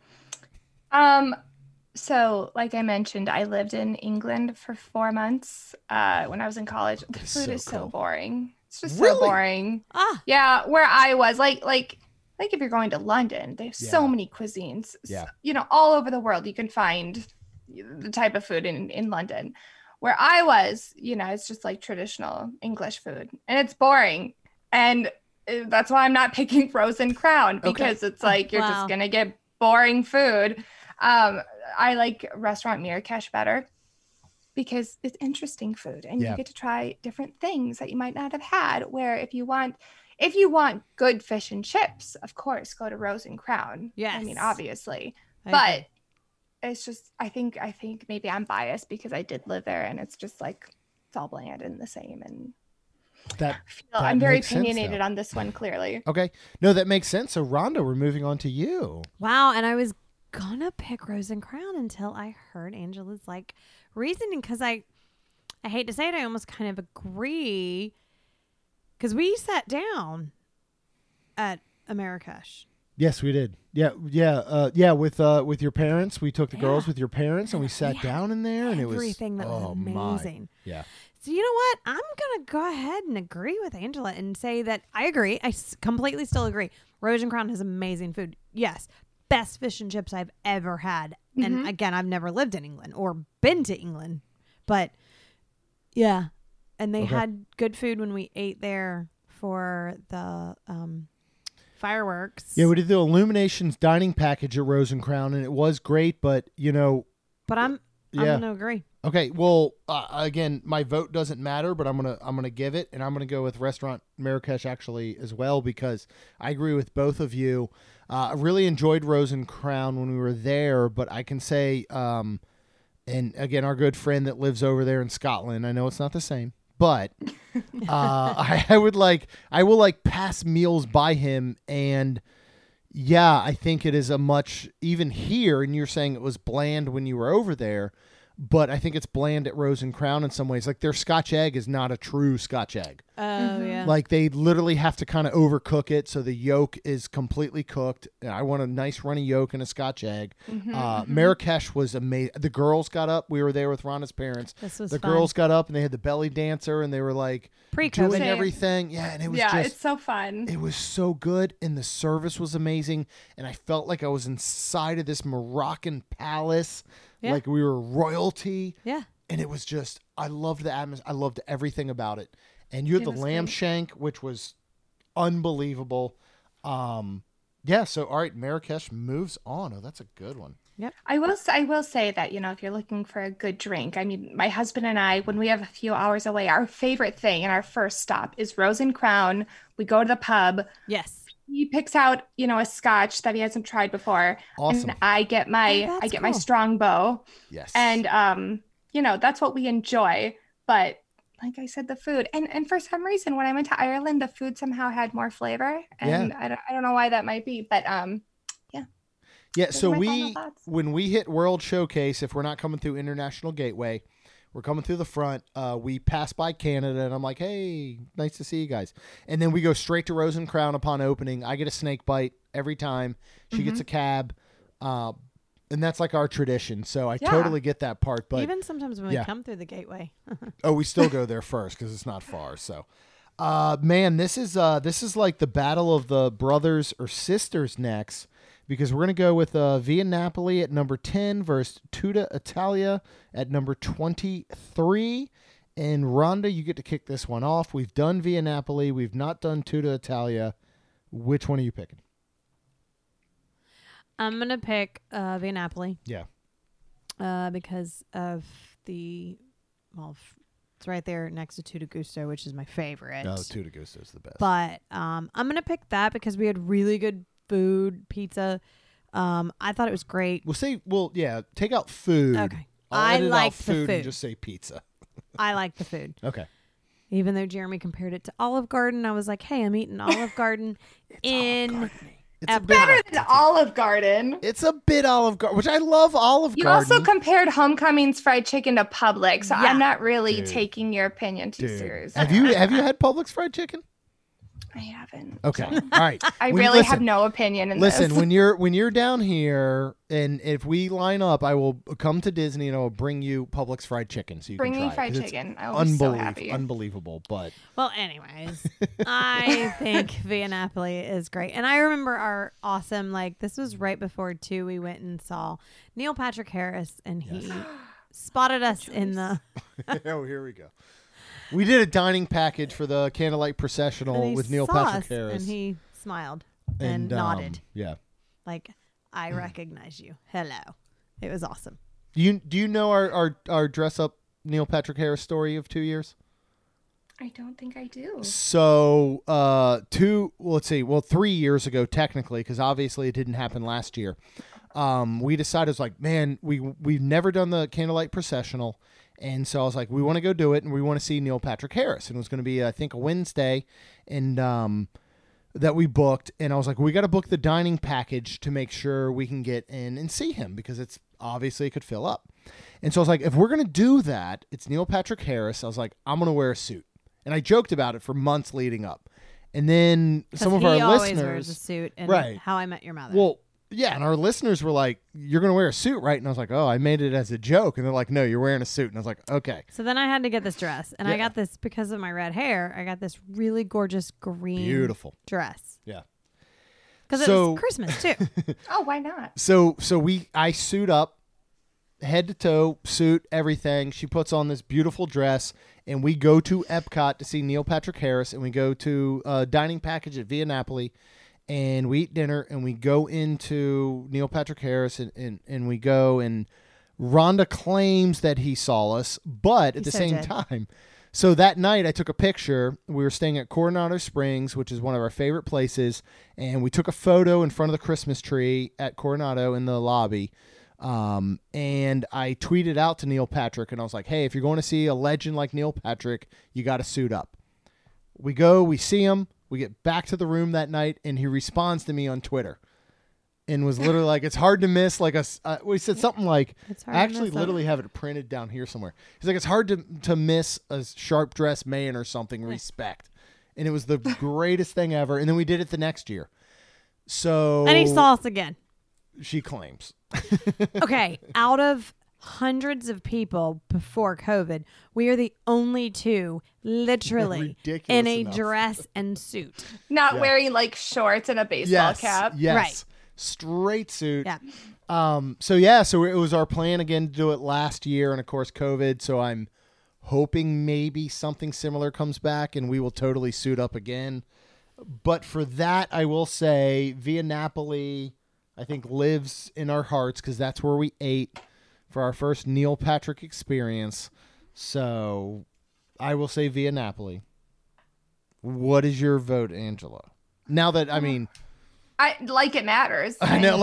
So like I mentioned, I lived in England for 4 months when I was in college. The That is food so is so cool. boring. It's just Really? so boring. Ah, Yeah, where I was, like if you're going to London, they have so Yeah. many cuisines. Yeah. You know, all over the world, you can find the type of food in London. Where I was, you know, it's just like traditional English food, and it's boring. And that's why I'm not picking Frozen Crown, because it's like you're Wow. just gonna get boring food. I like Restaurant Marrakesh better because it's interesting food, and Yeah. you get to try different things that you might not have had. Where if you want good fish and chips, of course, go to Rose and Crown. I mean, Yes. obviously, I but agree. it's just I think maybe I'm biased because I did live there, and it's just like it's all bland and the same. And That I'm very makes sense, opinionated though. on this one, clearly. Okay. No, that makes sense. So Rhonda, we're moving on to you. Wow, and I was gonna pick Rose and Crown until I heard Angela's like reasoning, because I hate to say it, I almost kind of agree, because we sat down at Marrakesh. Yes, we did. Yeah. With your parents, we took the girls Yeah. with your parents, and we sat had down in there, and it was Everything that was oh, my. amazing. Yeah. So you know what? I'm going to go ahead and agree with Angela and say that I agree. I completely still agree. Rose and Crown has amazing food. Yes. Best fish and chips I've ever had. And again, I've never lived in England or been to England. But yeah. And they Okay. had good food when we ate there for the fireworks. Yeah, we did the Illuminations dining package at Rose and Crown, and it was great, but, But I'm Yeah. going to agree. Okay, well, again, my vote doesn't matter, but I'm gonna give it, and I'm gonna go with Restaurant Marrakesh actually as well because I agree with both of you. I really enjoyed Rose and Crown when we were there, but I can say, and again, our good friend that lives over there in Scotland, I know it's not the same, but I will pass meals by him, and yeah, I think it is a much even here, and you're saying it was bland when you were over there. But I think it's bland at Rose and Crown in some ways. Like their Scotch egg is not a true Scotch egg. Oh, yeah. Like they literally have to kind of overcook it so the yolk is completely cooked. I want a nice runny yolk and a Scotch egg. Marrakesh was amazing. The girls got up. We were there with Rhonda's parents. This was the fun. girls got up and they had the belly dancer and they were like Pre-COVID. doing everything. Yeah, and it was it's so fun. it was so good, and the service was amazing, and I felt like I was inside of this Moroccan palace, like we were royalty. Yeah. And it was just, I loved the atmosphere. I loved everything about it. And you had the lamb shank, which was unbelievable. Yeah. So, all right, Marrakesh moves on. Oh, that's a good one. Yep. I will say that, if you're looking for a good drink, I mean, my husband and I, when we have a few hours away, our favorite thing and our first stop is Rose and Crown. We go to the pub. Yes. He picks out, a scotch that he hasn't tried before. Awesome. And I get my my Strongbow. Yes. And that's what we enjoy. But like I said, the food. And for some reason when I went to Ireland, the food somehow had more flavor. And I don't know why that might be, but yeah, so when we hit World Showcase, if we're not coming through International Gateway, we're coming through the front. We pass by Canada, and I'm like, hey, nice to see you guys. And then we go straight to Rose and Crown upon opening. I get a snake bite every time. She gets a cab, and that's like our tradition. So I totally get that part. But even sometimes when we come through the gateway. oh, we still go there first because it's not far. So, man, this is like the battle of the brothers or sisters next. Because we're going to go with Via Napoli at number 10 versus Tutta Italia at number 23. And Rhonda, you get to kick this one off. We've done Via Napoli. We've not done Tutta Italia. Which one are you picking? I'm going to pick Via Napoli. Yeah. Because of it's right there next to Tutta Gusto, which is my favorite. No, Tutta Gusto is the best. But I'm going to pick that because we had really good food, pizza. I thought it was great. Take out food. Okay. I like the food and just say pizza. I like the food. Okay. Even though Jeremy compared it to Olive Garden, I was like, hey, I'm eating Olive Garden in It's better than Olive Garden. It's a bit Olive Garden, which I love Olive You Garden. also compared Homecoming's fried chicken to Publix, so Yeah. I'm not really taking your opinion too seriously. Have you had Publix fried chicken? I haven't. Okay. All right. I really have no opinion in this. Listen, when you're down here, and if we line up, I will come to Disney and I will bring you Publix fried chicken so you Bring can try me fried it, 'cause it's chicken. I'll be so happy. Unbelievable. But Well, anyways, I think Via Napoli is great. And I remember our awesome, this was right before, too, we went and saw Neil Patrick Harris, and he spotted us in the... oh, here we go. We did a dining package for the Candlelight Processional with Neil Patrick Harris. And he smiled and nodded. Yeah. Like, I recognize you. Hello. It was awesome. Do you know our dress up Neil Patrick Harris story of 2 years? I don't think I do. So, 3 years ago, technically, because obviously it didn't happen last year. We decided, it's like, man, we've never done the Candlelight Processional. And so I was like, we want to go do it, and we want to see Neil Patrick Harris. And it was going to be, I think, a Wednesday, and that we booked. And I was like, we got to book the dining package to make sure we can get in and see him, because it's obviously it could fill up. And so I was like, if we're going to do that, it's Neil Patrick Harris. I was like, I'm going to wear a suit. And I joked about it for months leading up. And then some of our listeners... He always wears a suit in How I Met Your Mother. Well, yeah, and our listeners were like, you're going to wear a suit, right? And I was like, oh, I made it as a joke. And they're like, no, you're wearing a suit. And I was like, okay. So then I had to get this dress. And I got this, because of my red hair, I got this really gorgeous green dress. Yeah. Because it was Christmas, too. Oh, why not? So I suit up, head to toe, suit, everything. She puts on this beautiful dress, and we go to Epcot to see Neil Patrick Harris, and we go to a dining package at Via Napoli. And we eat dinner, and we go into Neil Patrick Harris, and we go, and Rhonda claims that he saw us, but at the same time, so that night I took a picture. We were staying at Coronado Springs, which is one of our favorite places, and we took a photo in front of the Christmas tree at Coronado in the lobby. And I tweeted out to Neil Patrick, and I was like, hey, if you're going to see a legend like Neil Patrick, you got to suit up. We go, we see him, we get back to the room that night, and he responds to me on Twitter and was literally like, it's hard to miss like we said something like, I actually literally have it printed down here somewhere. He's like, it's hard to miss a sharp dressed man or something, respect. And it was the greatest thing ever. And then we did it the next year. So. And he saw us again. She claims. Okay, out of hundreds of people before COVID, we are the only two literally in a dress and suit. Not wearing like shorts and a baseball cap. Yes. Right. Straight suit. Yeah. So it was our plan again to do it last year, and of course COVID. So I'm hoping maybe something similar comes back and we will totally suit up again. But for that, I will say Via Napoli, I think, lives in our hearts because that's where we ate for our first Neil Patrick experience. So I will say Via Napoli. What is your vote, Angela? Now that, I mean... I like it matters. I know,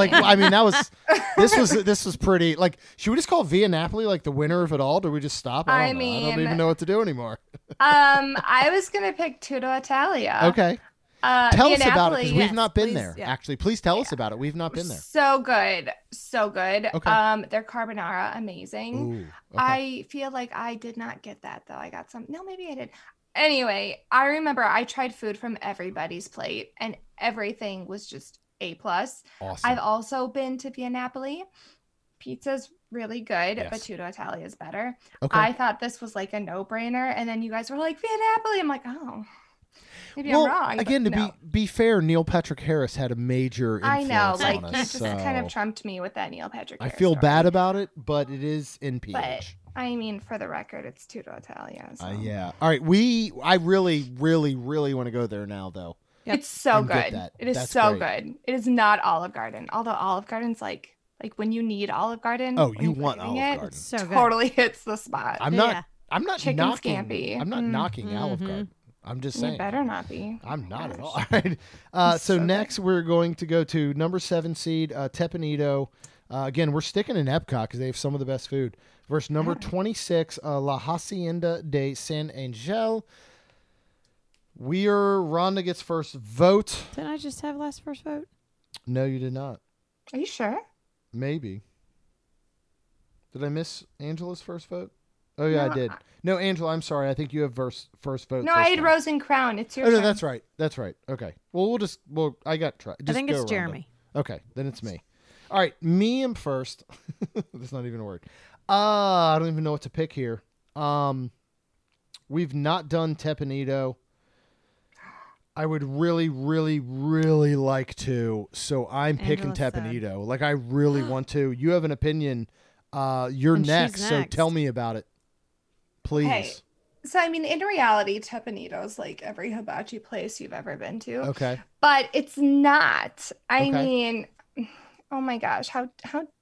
this was pretty, like, should we just call Via Napoli like the winner of it all? Do we just stop? I don't even know what to do anymore. I was going to pick Tutto Italia. Okay. Tell us about it because we've not been please, there. yeah. Actually, please tell us about it. We've not been there. So good. So good. Okay. Their carbonara, amazing. Ooh, okay. I feel like I did not get that though. I got some. No, maybe I did. Anyway, I remember I tried food from everybody's plate and everything was just A+. Awesome. I've also been to Via Napoli. Pizza's really good, Yes. but Tutto Italia is better. Okay. I thought this was like a no-brainer, and then you guys were like, Via Napoli. I'm like, oh, maybe well, I'm wrong. again, to no. be fair, Neil Patrick Harris had a major influence I know, like on you us. just kind of trumped me with that Neil Patrick. I Harris feel story. bad about it, but it is in PH. But I mean, for the record, it's Tutto Italia. So. Yeah. All right. I really, really, really want to go there now, though. It's so And get good. that. It is That's so great. good. It is not Olive Garden, although Olive Garden's like when you need Olive Garden. Oh, when you you're want craving Olive it, Garden. It's so good. totally hits the spot. I'm Yeah. not Chicken knocking. scampi. I'm not knocking Olive Garden. I'm just saying. You better not be. I'm not at all. Gosh. All right. So so next we're going to go to number 7 seed Tepanito. Again, we're sticking in Epcot because they have some of the best food. Versus number 26, La Hacienda de San Angel. Rhonda gets first vote. Didn't I just have last first vote? No, you did not. Are you sure? Maybe. Did I miss Angela's first vote? Oh, yeah, No, I did. No, Angela, I'm sorry. I think you have first vote. No, this I had time. Rose and Crown. It's your Oh, no, turn. that's right. That's right. Okay. Well, I got try. I think it's Jeremy. Okay, then it's me. All right, me am first. That's not even a word. I don't even know what to pick here. We've not done Tepanito. I would really, really, really like to, so I'm picking Angela said. Tepanito. Like, I really want to. You have an opinion. You're And she's next, so next. tell me about it, please. Hey. So, I mean, in reality, Tepanito's like every hibachi place you've ever been to. Okay. But it's not. I Okay. mean, oh my gosh, how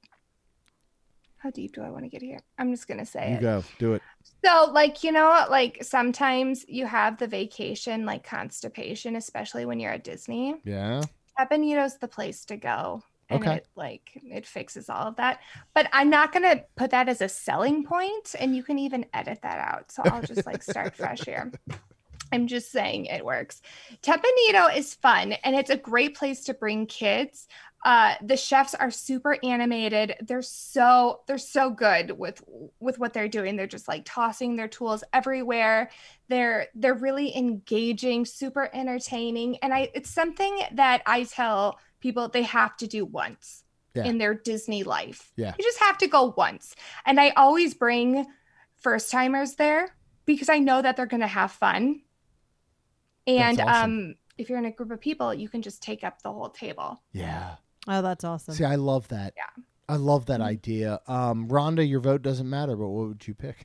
deep do I want to get here? I'm just gonna say You it. go. Do it. So, like, you know, like sometimes you have the vacation, like constipation, especially when you're at Disney. Yeah. Tepanito's the place to go. And Okay. it fixes all of that. But I'm not gonna put that as a selling point, and you can even edit that out. So I'll just like start fresh here. I'm just saying it works. Tepanito is fun, and it's a great place to bring kids. The chefs are super animated. They're so good with what they're doing. They're just like tossing their tools everywhere. They're really engaging, super entertaining, and it's something that I tell people they have to do once in their Disney life. Yeah. You just have to go once. And I always bring first timers there because I know that they're going to have fun. And That's awesome. if you're in a group of people, you can just take up the whole table. Yeah. Oh, that's awesome. See, I love that. Yeah. I love that idea. Rhonda, your vote doesn't matter, but what would you pick?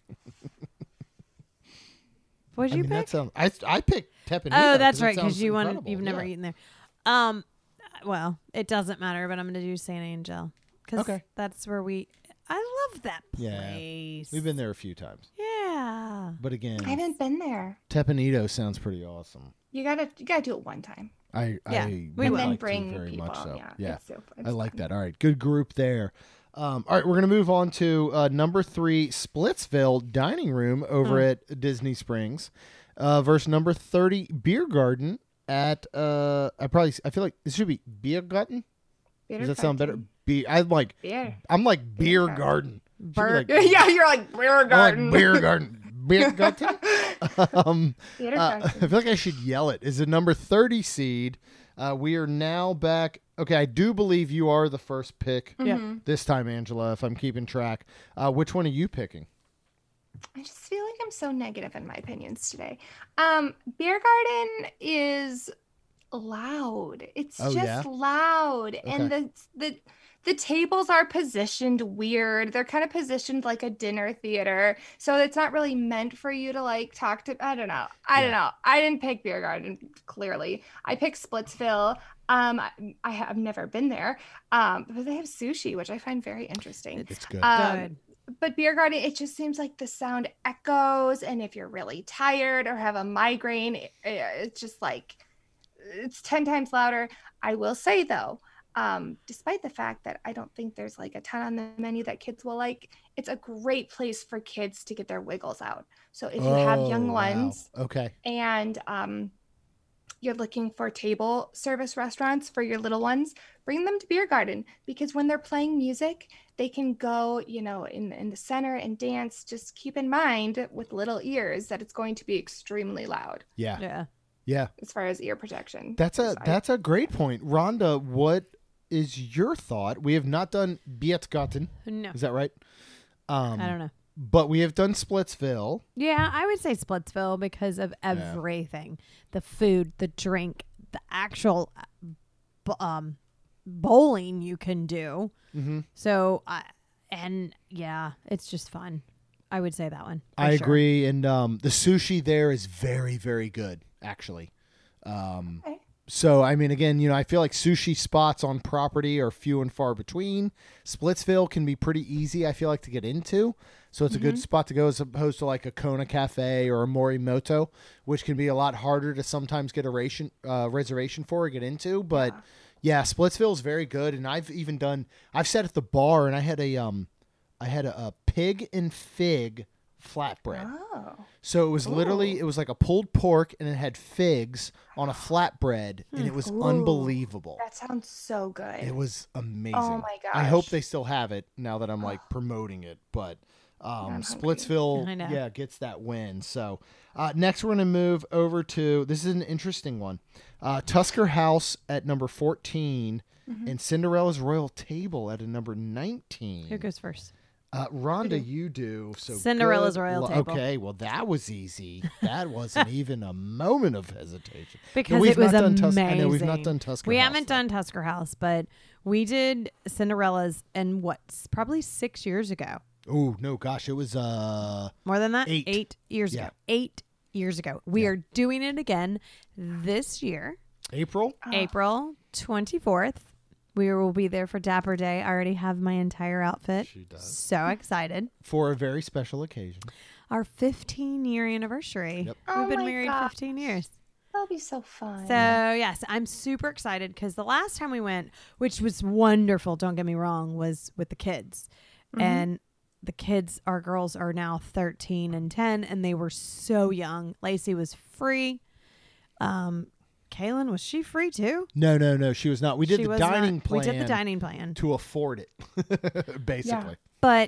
What did you pick? That sounds. I picked Tepanito. Oh, that's 'cause it right, because sounds you've incredible. never Yeah. eaten there. Well, it doesn't matter, but I'm going to do San Angel because Okay. that's where I love that Yeah. place. We've been there a few times. Yeah. But again, I haven't been there. Tepanito sounds pretty awesome. You gotta do it one time. I Yeah, I we would will. And then like to bring very people. much so. Yeah. It's so, it's I like fun. that. All right, good group there. All right, we're gonna move on to number 3, Splitsville Dining Room over at Disney Springs, versus number 30, Beer Garden at I feel like it should be Biergarten. Does that sound better? I'm like Beer. Beer Garden. Should be Bert. Yeah, you're like Beer I Garden. like Beer Garden. Beer Garden. Beer I Garden. feel like I should yell it. Is a number 30 seed. We are now back. Okay, I do believe you are the first pick Yeah. this time, Angela, if I'm keeping track. Which one are you picking? I just feel like I'm so negative in my opinions today. Beer Garden is loud. It's Oh, just yeah? loud, and the tables are positioned weird. They're kind of positioned like a dinner theater, so it's not really meant for you to like talk to. I don't know. I don't know. I didn't pick Beer Garden. Clearly, I picked Splitsville. I have never been there, but they have sushi, which I find very interesting. It's good. Good. But Beer Garden, it just seems like the sound echoes, and if you're really tired or have a migraine, it's just like it's 10 times louder. I will say though, despite the fact that I don't think there's like a ton on the menu that kids will like, it's a great place for kids to get their wiggles out. So if you have young ones Okay. and you're looking for table service restaurants for your little ones, bring them to Beer Garden, because when they're playing music, they can go, in the center and dance. Just keep in mind with little ears that it's going to be extremely loud Yeah. Yeah. Yeah. as far as ear protection. That's a great point. Rhonda, what is your thought? We have not done Biergarten. No. Is that right? I don't know. But we have done Splitsville. Yeah, I would say Splitsville because of everything. The food, the drink, the actual bowling you can do. Mm-hmm. So, it's just fun. I would say that one. for I sure. agree. And the sushi there is very, very good, actually. Okay. So, I mean, again, I feel like sushi spots on property are few and far between. Splitsville can be pretty easy, I feel like, to get into. So it's a good spot to go as opposed to like a Kona Cafe or a Morimoto, which can be a lot harder to sometimes get a reservation for or get into. But yeah, Splitsville is very good. And I've sat at the bar and I had a pig and fig flatbread. Oh. So it was literally, it was like a pulled pork and it had figs on a flatbread and it was unbelievable. That sounds so good. It was amazing. Oh my gosh. I hope they still have it now that I'm like promoting it, but hungry. Splitsville, I know. gets that win. So next we're going to move over to, this is an interesting one. Tusker House at number 14 and Cinderella's Royal Table at a number 19. Who goes first? Rhonda, you do. So Cinderella's good Royal Table. Okay, well that was easy. That wasn't even a moment of hesitation. Because we've it was not done amazing. I know we've not done Tusker We House, haven't though. done Tusker House, but we did Cinderella's and probably 6 years ago. Oh no, gosh, it was More than that? 8 years Yeah. ago. 8 years ago. We are doing it again this year, April. April 24th. We will be there for Dapper Day. I already have my entire outfit. She does. So excited. For a very special occasion. Our 15-year anniversary. Yep. Oh We've been my married gosh. 15 years. That'll be so fun. So, yes, I'm super excited because the last time we went, which was wonderful, don't get me wrong, was with the kids. And the kids, our girls are now 13 and 10, and they were so young. Lacey was free. Kaylin, was she free too? No, she was not. We did She the was dining not. plan. We did the dining plan. to afford it, basically. But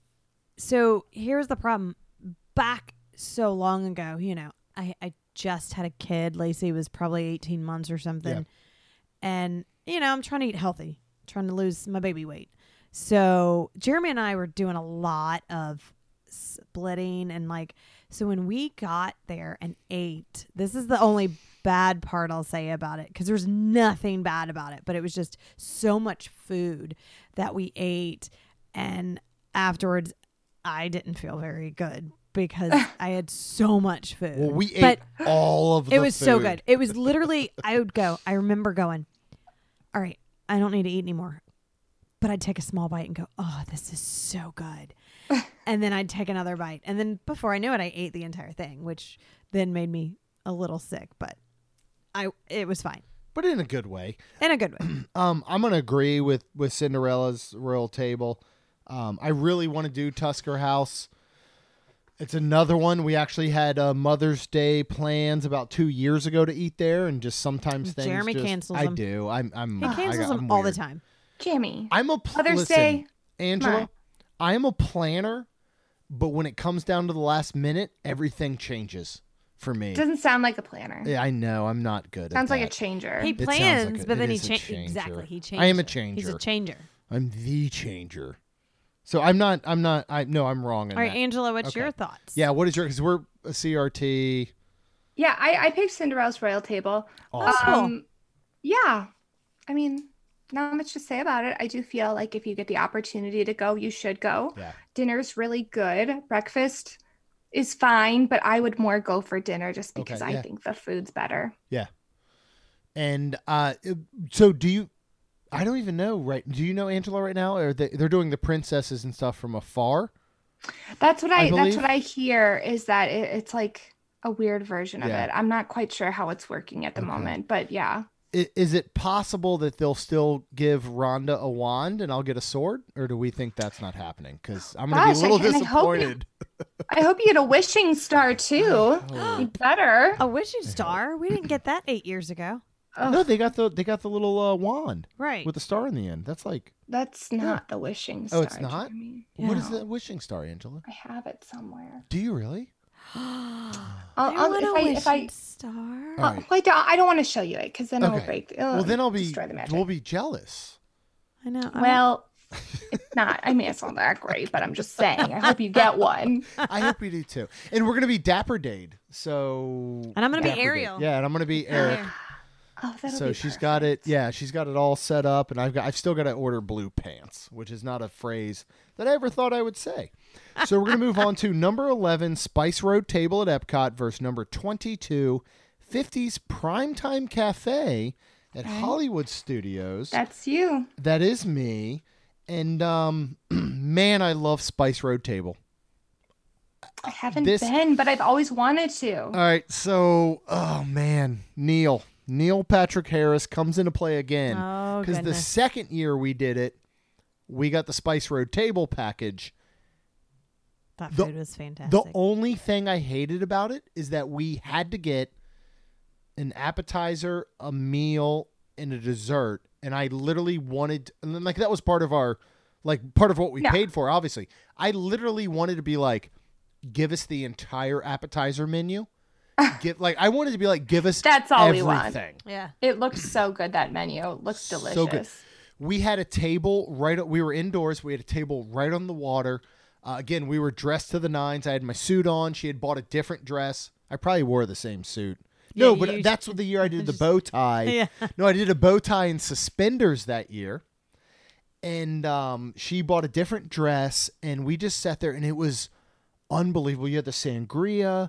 so here's the problem. Back so long ago, I just had a kid. Lacey was probably 18 months or something. Yeah. And, I'm trying to eat healthy, trying to lose my baby weight. So Jeremy and I were doing a lot of splitting and so when we got there and ate, this is the only bad part I'll say about it because there's nothing bad about it, but it was just so much food that we ate. And afterwards, I didn't feel very good because I had so much food. Well, we But ate all of the it was so food. good. It was literally, I remember going, all right, I don't need to eat anymore. but I'd take a small bite and go, oh, this is so good. And then I'd take another bite. And then before I knew it, I ate the entire thing, which then made me a little sick, but it was fine. But in a good way. In a good way. I'm going to agree with Cinderella's Royal Table. I really want to do Tusker House. It's another one. We actually had Mother's Day plans about 2 years ago to eat there, and just sometimes things. Jeremy just, cancels I them. do. He cancels them all the time. Jamie. Mother's Day. Angela. I am a planner, but when it comes down to the last minute, everything changes for me. Doesn't sound like a planner. Yeah, I know. I'm not good. Sounds at like that. a changer. He It sounds plans, like but it then he is a changes. changer. Exactly, he changes. I am a He's changer. a changer. I'm the changer. So I'm not. I'm wrong. In All right, that. Angela, what's Okay. your thoughts? Yeah. What is your? Because we're a CRT. Yeah, I picked Cinderella's Royal Table. Awesome. Cool. Yeah. I mean, not much to say about it. I do feel like if you get the opportunity to go, you should go. Yeah. Dinner's really good. Breakfast is fine, but I would more go for dinner just because Okay, yeah. I think the food's better. Yeah. And so do you? I don't even know. Right? Do you know Angela right now? Or they're doing the princesses and stuff from afar? That's what I that's believe. what I hear is that it's like a weird version of Yeah. it. I'm not quite sure how it's working at the Okay. moment, but yeah. Is it possible that they'll still give Rhonda a wand and I'll get a sword, or do we think that's not happening? Because I'm going to be a little Gosh, I hope disappointed. I hope you get a wishing star too. Oh. You better. A wishing star? We didn't get that 8 years ago. No, they got the little wand Right. with the star in the end. That's like, That's not the wishing star. oh, it's not. Jeremy. What is No. the wishing star, Angela? I have it somewhere. Do you really? I want a wishing star. All right. I don't want to show you it because then it'll Okay. break. Well, then I'll be. destroy the magic. We'll be jealous. I know. Well, it's not. I mean, it's not that great, but I'm just saying. I hope you get one. I hope you do too. And we're gonna be Dapper Dade. So. And I'm gonna be Dapper Dade. Ariel. Yeah, and I'm gonna be Eric. Oh, that'll So be she's got it. perfect. Yeah, she's got it all set up, and I've still got to order blue pants, which is not a phrase that I ever thought I would say. So we're gonna move on to number 11, Spice Road Table at Epcot, versus number 22, 50s Primetime Cafe at Hollywood Studios. That's you. That is me, and man, I love Spice Road Table. I haven't This- been, but I've always wanted to. All right, so oh man, Neil Patrick Harris comes into play again. Oh, Because the goodness. second year we did it, we got the Spice Road Table package. That the- food was fantastic. The only thing I hated about it is that we had to get an appetizer, a meal, and a dessert, and I literally wanted, and then, like, that was part of our, like, part of what we Yeah. paid for. Obviously, I literally wanted to be like, give us the entire appetizer menu. I wanted to be like, give us That's all everything. we want. yeah. It looks so good, that menu. It looks delicious. So good. We had a table we were indoors. We had a table right on the water. Again, we were dressed to the nines. I had my suit on. She had bought a different dress. I probably wore the same suit. Yeah, No, you but that's the year I did the just- bow tie. Yeah. No, I did a bow tie and suspenders that year. And she bought a different dress, and we just sat there, and it was unbelievable. You had the sangria.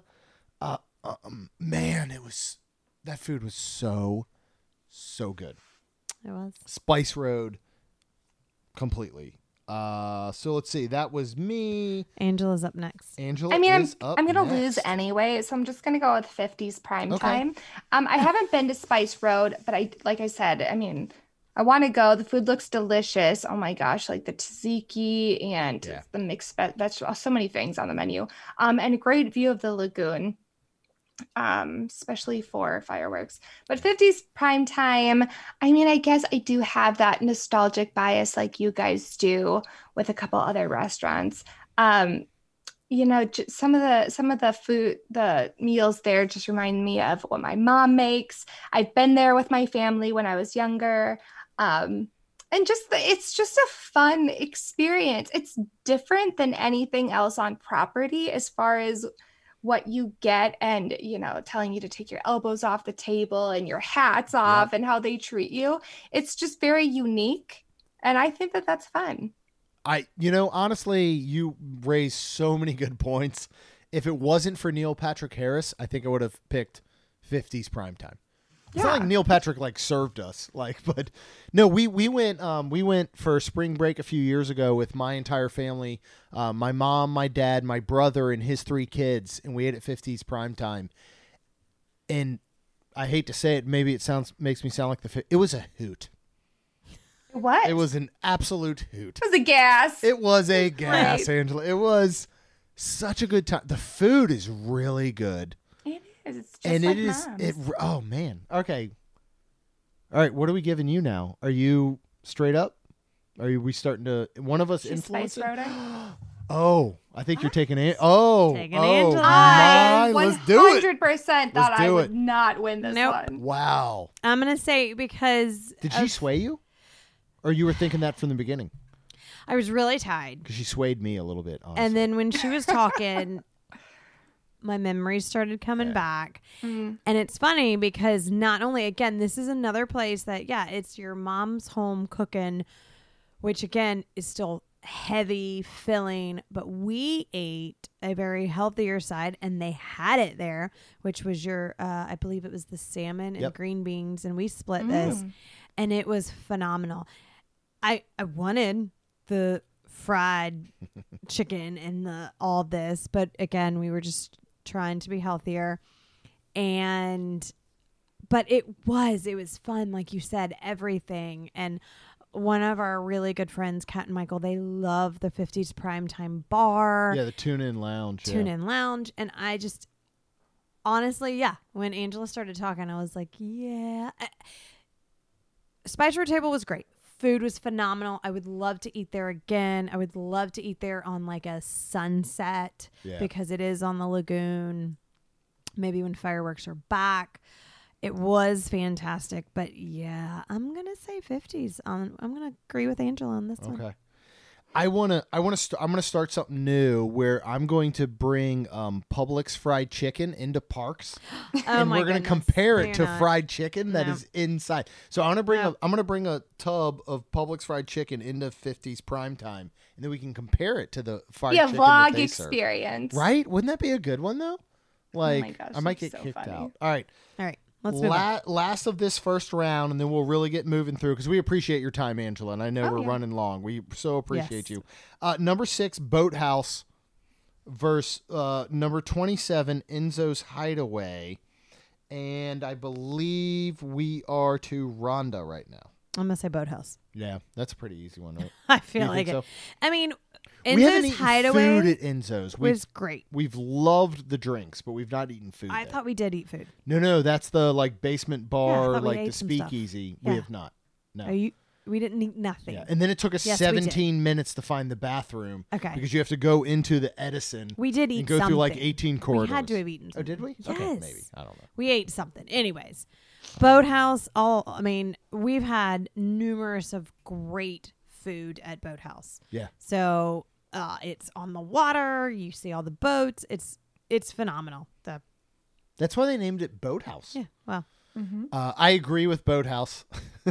Man, that food was so good. It was. Spice Road, completely. So let's see. That was me. Angela's up next. Angela. I mean, is up I'm gonna next. lose anyway, so I'm just gonna go with 50s prime Okay. time. I haven't been to Spice Road, but like I said, I mean, I want to go. The food looks delicious. Oh my gosh, like the tzatziki and Yeah. the mixed vegetables, so many things on the menu. And a great view of the lagoon, especially for fireworks. But 50s prime time, I mean, I guess I do have that nostalgic bias like you guys do with a couple other restaurants. You know, some of the food, the meals there just remind me of what my mom makes. I've been there with my family when I was younger. And it's just a fun experience. It's different than anything else on property as far as what you get, and, you know, telling you to take your elbows off the table and your hats off and how they treat you. It's just very unique. And I think that that's fun. Honestly, you raised so many good points. If it wasn't for Neil Patrick Harris, I think I would have picked 50s primetime. It's not like Neil Patrick like served us, like, but no, we went for spring break a few years ago with my entire family, my mom, my dad, my brother, and his 3 kids, and we ate at 50's Prime Time. And I hate to say it, maybe it makes me sound like it was a hoot. What? It was an absolute hoot. It was a gas. It was a gas, Angela. It was such a good time. The food is really good. It is. It's just And like it is Mom's. oh man. Okay. All right, what are we giving you now? Are you straight up? Are we starting to one of us She's influence Spice it? Roader. Oh, I think you're taking it. Taking Angela. My, let's do it. 100% thought I do would it. not win this Nope. one. Wow. I'm gonna say because Did she sway you? Or you were thinking that from the beginning? I was really tired, Because she swayed me a little bit, honestly. and then when she was talking, my memories started coming back. Mm. And it's funny because not only, again, this is another place that, it's your mom's home cooking, which again is still heavy, filling, but we ate a very healthier side and they had it there, which was your, I believe it was the salmon and green beans. And we split this and it was phenomenal. I wanted the fried chicken and all this, but again, we were just trying to be healthier. But it was fun. Like you said, everything. And one of our really good friends, Kat and Michael, they love the 50's Primetime Bar. Yeah, the Tune-In Lounge. Tune-In Lounge. And I just, honestly, when Angela started talking, I was like, Spice Road Table was great. Food was phenomenal. I would love to eat there again. I would love to eat there on like a sunset because it is on the lagoon. Maybe when fireworks are back. It was fantastic. But I'm going to say 50's. I'm going to agree with Angela on this one. Okay. I'm going to start something new where I'm going to bring Publix fried chicken into parks, and we're going to compare it to fried chicken that is inside. So I'm going to bring a tub of Publix fried chicken into 50's Primetime, and then we can compare it to the fried chicken vlog that they serve. experience. Right? Wouldn't that be a good one though? Like, my gosh, I might that's get so kicked funny. out. All right. Let's move on. Last of this first round, and then we'll really get moving through because we appreciate your time, Angela, and I know we're running long. We so appreciate you. Number 6, Boathouse versus number 27, Enzo's Hideaway, and I believe we are to Rhonda right now. I'm going to say Boathouse. Yeah, that's a pretty easy one, right? I feel You like think it. so? I mean, We haven't Enzo's eaten Hideaway food at Enzo's. was great. We've loved the drinks, but we've not eaten food. I there. thought we did eat food. No, that's the like basement bar, thought we like the ate some stuff. speakeasy. Yeah. We have not. No. We didn't eat nothing. Yeah, and then it took us Yes, we did. 17 minutes to find the bathroom. Okay. Because you have to go into the Edison. We did eat and go through like something. 18 corridors. We had to have eaten Oh, did we? something. Okay, Yes. maybe. I don't know. We ate something. Anyways, Boathouse, we've had numerous of great food at Boathouse. Yeah. So it's on the water. You see all the boats. It's phenomenal. That's why they named it Boathouse. Yeah. Well, I agree with Boathouse.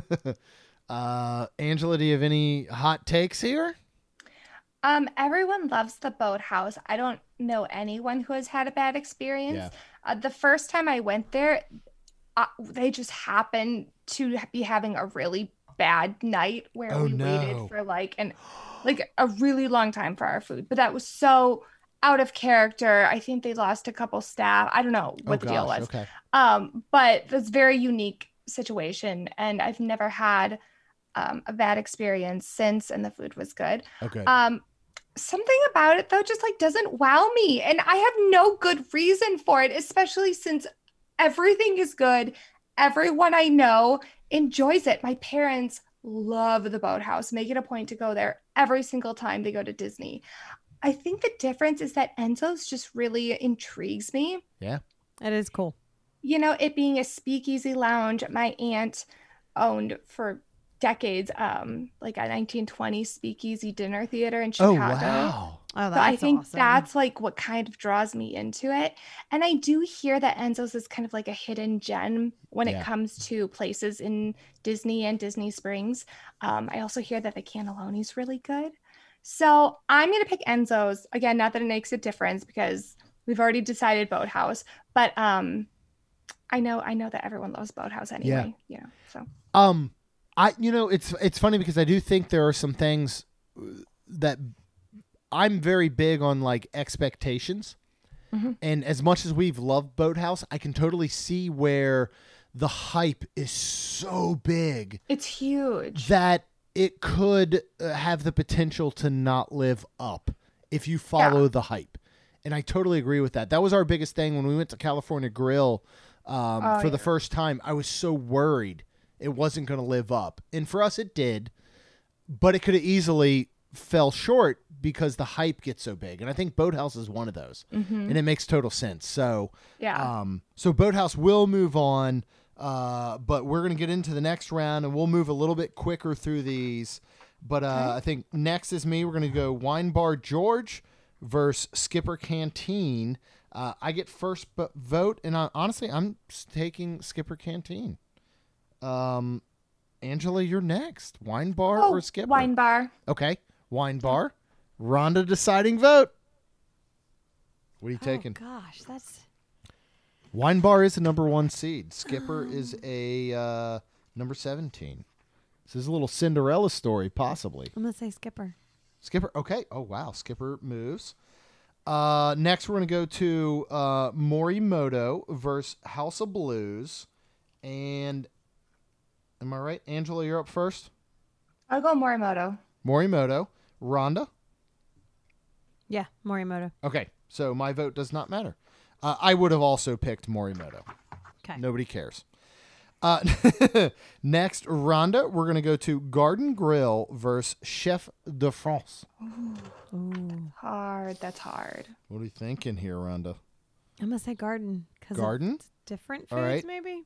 Angela, do you have any hot takes here? Everyone loves the Boathouse. I don't know anyone who has had a bad experience. Yeah. The first time I went there, they just happened to be having a really bad night where we waited for like a really long time for our food. But that was so out of character. I think they lost a couple staff. I don't know what the deal was. Okay. But that's a very unique situation, and I've never had a bad experience since, and the food was good. Okay. Something about it though just like doesn't wow me, and I have no good reason for it, especially since everything is good. Everyone I know enjoys it. My parents love the Boathouse, make it a point to go there every single time they go to Disney. I think the difference is that Enzo's just really intrigues me. Yeah. it is cool. You know, it being a speakeasy lounge my aunt owned for decades, like a 1920s speakeasy dinner theater in Chicago. Oh, wow. Oh, So I think awesome. that's like what kind of draws me into it. And I do hear that Enzo's is kind of like a hidden gem when Yeah. it comes to places in Disney and Disney Springs. I also hear that the cannelloni is really good. So I'm going to pick Enzo's. Again, not that it makes a difference because we've already decided Boathouse. But I'm I know that everyone loves Boathouse anyway. Yeah. So It's funny because I do think there are some things that I'm very big on, like expectations. Mm-hmm. And as much as we've loved Boathouse, I can totally see where the hype is so big it's huge. that it could have the potential to not live up if you follow the hype. And I totally agree with that. That was our biggest thing when we went to California Grill for the first time. I was so worried it wasn't going to live up. And for us, it did. But it could have easily fell short because the hype gets so big. And I think Boathouse is one of those. Mm-hmm. And it makes total sense. So, Yeah. So Boathouse will move on. But we're going to get into the next round, and we'll move a little bit quicker through these. But I think next is me. We're going to go Wine Bar George versus Skipper Canteen. I get first vote, and honestly, I'm taking Skipper Canteen. Angela, you're next. Wine Bar or Skipper? Wine Bar. Okay, Wine Bar. Rhonda deciding vote. What are you taking? Gosh, that's... Wine Bar is the number 1 seed. Skipper is a number 17. This is a little Cinderella story, possibly. I'm going to say Skipper. Skipper, okay. Oh, wow. Skipper moves. Next, we're going to go to Morimoto versus House of Blues. And, am I right? Angela, you're up first. I'll go Morimoto. Morimoto. Rhonda? Yeah, Morimoto. Okay, so my vote does not matter. I would have also picked Morimoto. Okay. Nobody cares. Next, Rhonda, we're going to go to Garden Grill versus Chef de France. Ooh. Hard. That's hard. What are you thinking here, Rhonda? I'm going to say Garden. Garden? It's different All foods, right. maybe?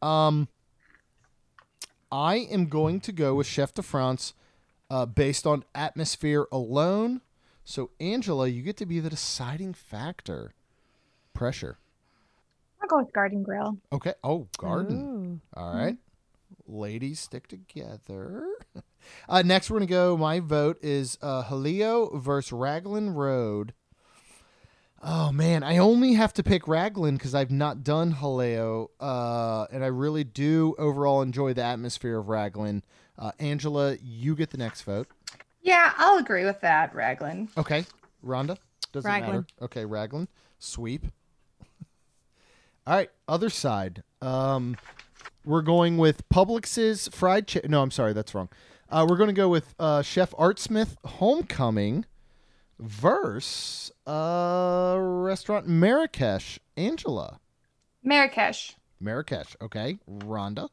I am going to go with Chef de France based on atmosphere alone. So, Angela, you get to be the deciding factor. Pressure. I'll go with Garden Grill. Okay. Oh, Garden. Ooh. All right. Ladies, stick together. Next, we're going to go. My vote is Haleo versus Raglan Road. Oh, man. I only have to pick Raglan because I've not done Haleo. And I really do overall enjoy the atmosphere of Raglan. Angela, you get the next vote. Yeah, I'll agree with that, Raglan. Okay. Rhonda? Doesn't Raglan. matter. Okay, Raglan. Sweep. All right, other side. We're going with Publix's fried chicken. No, I'm sorry, that's wrong. We're going to go with Chef Art Smith Homecoming versus restaurant Marrakesh. Angela. Marrakesh. Marrakesh. Okay, Rhonda.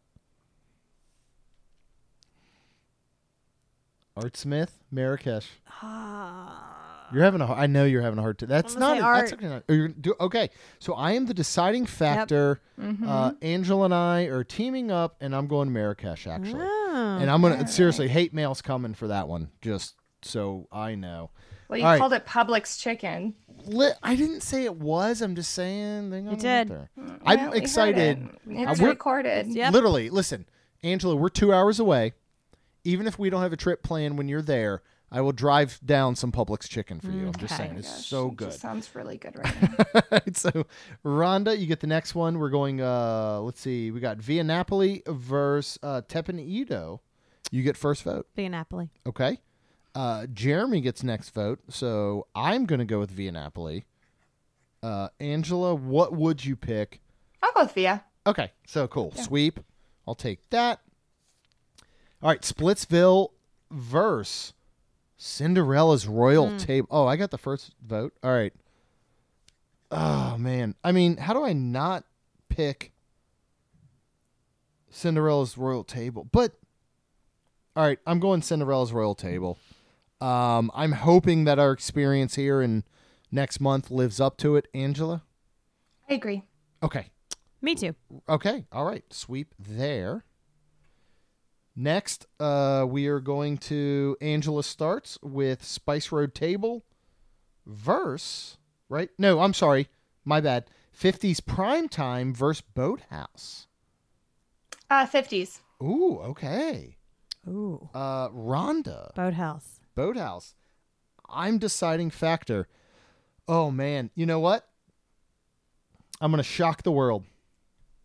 Art Smith, Marrakesh. You're having I know you're having a hard time. That's I'm not. gonna say That's okay. Okay. So I am the deciding factor. Angela and I are teaming up, and I'm going to Marrakesh actually. Oh, And I'm gonna seriously hate mail's coming for that one. Just so I know. Well, you All right. called it Publix chicken. I didn't say it was. I'm just saying. You did. Well, I'm we excited. heard it. It's We're- recorded. Yep. Literally, listen, Angela. We're 2 hours away. Even if we don't have a trip planned when you're there, I will drive down some Publix chicken for you. I'm just Okay. saying, it's Gosh, so it good. just sounds really good right now. So, Rhonda, you get the next one. We're going. Let's see. We got Via Napoli versus Teppan-Edo. You get first vote. Via Napoli. Okay. Jeremy gets next vote. So I'm going to go with Via Napoli. Angela, what would you pick? I'll go with Via. Okay. So cool. Sweep. I'll take that. All right. Splitsville versus Cinderella's Royal Table. Oh, I got the first vote. All right. Oh, man. I mean, how do I not pick Cinderella's Royal Table? But, all right, I'm going Cinderella's Royal Table. I'm hoping that our experience here in next month lives up to it. Angela? I agree. Okay. Me too. Okay. All right. Sweep there. Next, we are going to Angela starts with Spice Road Table versus, right? No, I'm sorry. My bad. 50s Primetime versus Boathouse. 50s. Ooh, okay. Ooh. Rhonda. Boathouse. Boathouse. I'm deciding factor. Oh, man. You know what? I'm going to shock the world.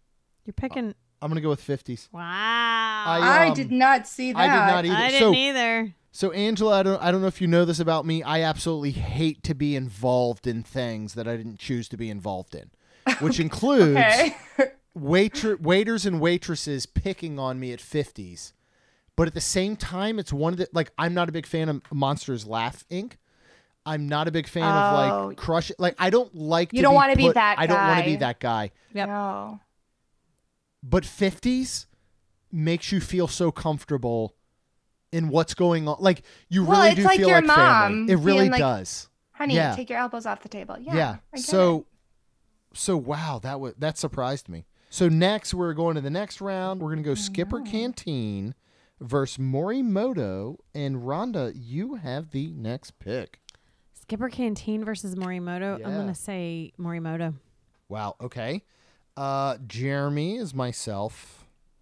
You're picking. I'm gonna go with 50s. Wow. I did not see that. I did not either. I didn't either. So Angela, I don't know if you know this about me. I absolutely hate to be involved in things that I didn't choose to be involved in, which includes waiters and waitresses picking on me at 50s. But at the same time, it's one of the, like, I'm not a big fan of Monsters Laugh Inc. I'm not a big fan of like Crush It. Like, I don't like. You don't want to be that guy. I don't want to be that guy. Yep. No. But 50s makes you feel so comfortable in what's going on. Like, you really do like feel your like mom family. It really like, does. Honey, Yeah. take your elbows off the table. Yeah. Yeah. I get So it. wow, that surprised me. So next we're going to the next round. We're going to go Skipper Canteen versus Morimoto, and Rhonda, you have the next pick. Skipper Canteen versus Morimoto. I'm Yeah. gonna say Morimoto. Wow. Okay. Jeremy is myself.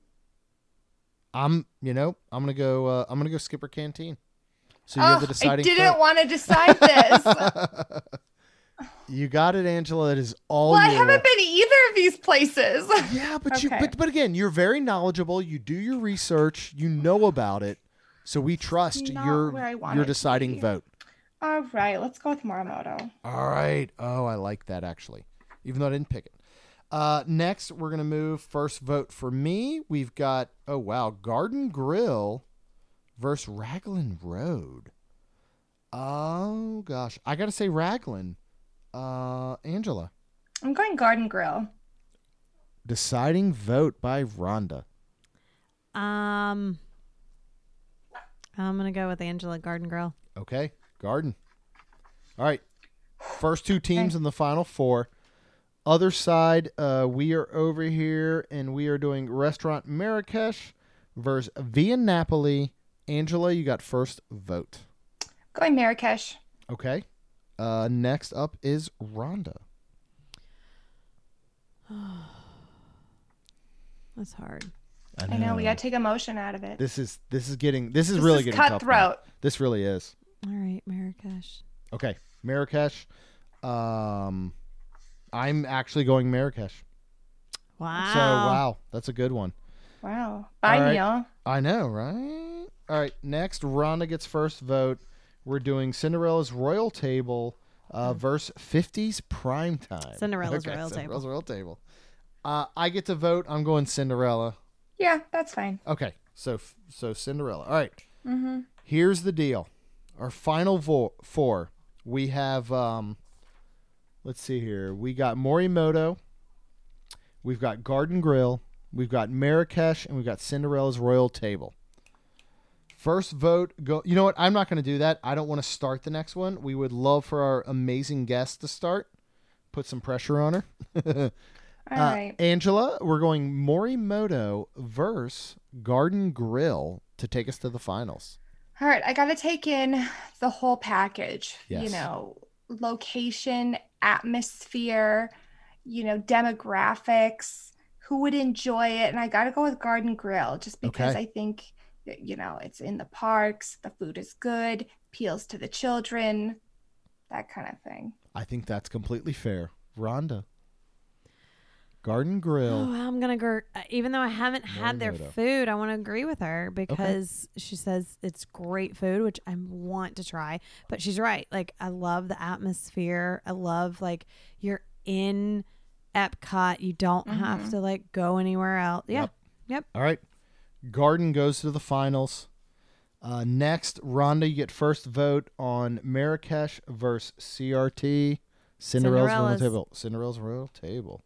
I'm gonna go Skipper Canteen. So you have the deciding. I didn't want to decide this. You got it, Angela. It is all. Well, I haven't been either of these places. Yeah, but Okay. but again, you're very knowledgeable. You do your research. You know about it. So we trust Not where I want your it to deciding be. vote. All right, let's go with Morimoto. All right. Oh, I like that actually, even though I didn't pick it. Next, we're gonna move. First vote for me. We've got Garden Grill versus Raglan Road. Oh gosh, I gotta say Raglan. Angela. I'm going Garden Grill. Deciding vote by Rhonda. I'm gonna go with Angela. Garden Grill. Okay, Garden. All right. First two teams in the final four. Other side, we are over here, and we are doing Restaurant Marrakesh versus Via Napoli. Angela, you got first vote. Going Marrakesh. Okay. Next up is Rhonda. That's hard. I know we got to take emotion out of it. This is really getting tough now. cutthroat. This really is. All right, Marrakesh. Okay, Marrakesh. I'm actually going Marrakesh. Wow. So wow, that's a good one. Wow. Bye, All right. Neil. I know, right? All right, next Rhonda gets first vote. We're doing Cinderella's Royal Table versus 50s Primetime. Cinderella's Royal Cinderella's Royal Table. I get to vote. I'm going Cinderella. Yeah, that's fine. Okay, so Cinderella. All right. Mm-hmm. Here's the deal. Our final four. We have let's see here. We got Morimoto. We've got Garden Grill. We've got Marrakesh, and we've got Cinderella's Royal Table. First vote, go. You know what? I'm not going to do that. I don't want to start the next one. We would love for our amazing guest to start. Put some pressure on her. All right. Angela, we're going Morimoto versus Garden Grill to take us to the finals. All right, I got to take in the whole package. Yes. You know, location, atmosphere, demographics, who would enjoy it. And I got to go with Garden Grill just because Okay. I think, it's in the parks, the food is good, appeals to the children, that kind of thing. I think that's completely fair. Rhonda. Garden Grill. Oh, I'm gonna go. Even though I haven't had their Morimoto. food, I want to agree with her because she says it's great food, which I want to try. But she's right. Like, I love the atmosphere. I love, like, you're in Epcot. You don't have to go anywhere else. Yeah. Yep. All right. Garden goes to the finals. Next, Rhonda, you get first vote on Marrakesh versus CRT. Cinderella's Royal Table.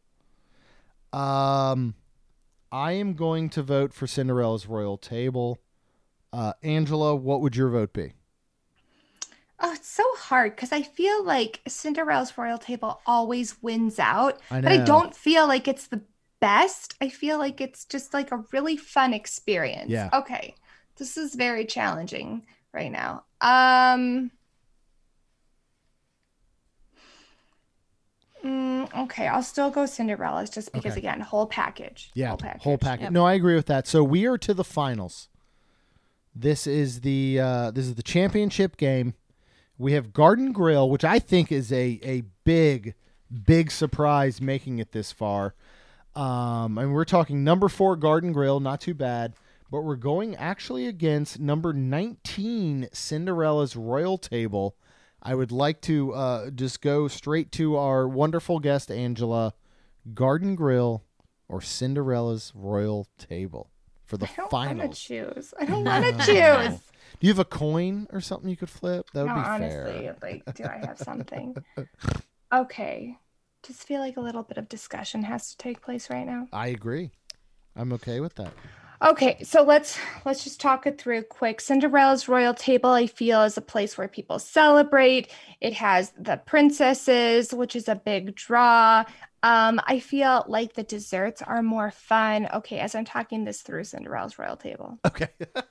I am going to vote for Cinderella's Royal Table. Angela, what would your vote be? Oh, it's so hard because I feel like Cinderella's Royal Table always wins out. I But I know. don't feel like it's the best. I feel like it's just like a really fun experience. Yeah. Okay. This is very challenging right now. Okay, I'll still go Cinderella's just because, Okay. again, whole package. Yeah, Whole package. Yep. No, I agree with that. So we are to the finals. This is the championship game. We have Garden Grill, which I think is a big surprise making it this far. And we're talking number 4 Garden Grill, not too bad. But we're going actually against number 19 Cinderella's Royal Table. I would like to just go straight to our wonderful guest, Angela. Garden Grill or Cinderella's Royal Table for the finals. I don't want to choose. Do you have a coin or something you could flip? That would be honestly, fair. like, do I have something? Okay. Just feel like a little bit of discussion has to take place right now. I agree. I'm okay with that. Okay, so let's just talk it through quick. Cinderella's Royal Table, I feel, is a place where people celebrate. It has the princesses, which is a big draw. I feel like the desserts are more fun. Okay, as I'm talking this through, Cinderella's Royal Table. Okay.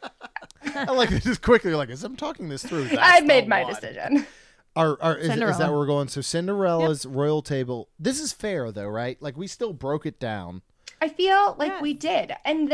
I like it just quickly, like, as I'm talking this through. I've made my decision. Is that where we're going? So Cinderella's Royal Table. This is fair, though, right? Like, we still broke it down. I feel like we did. And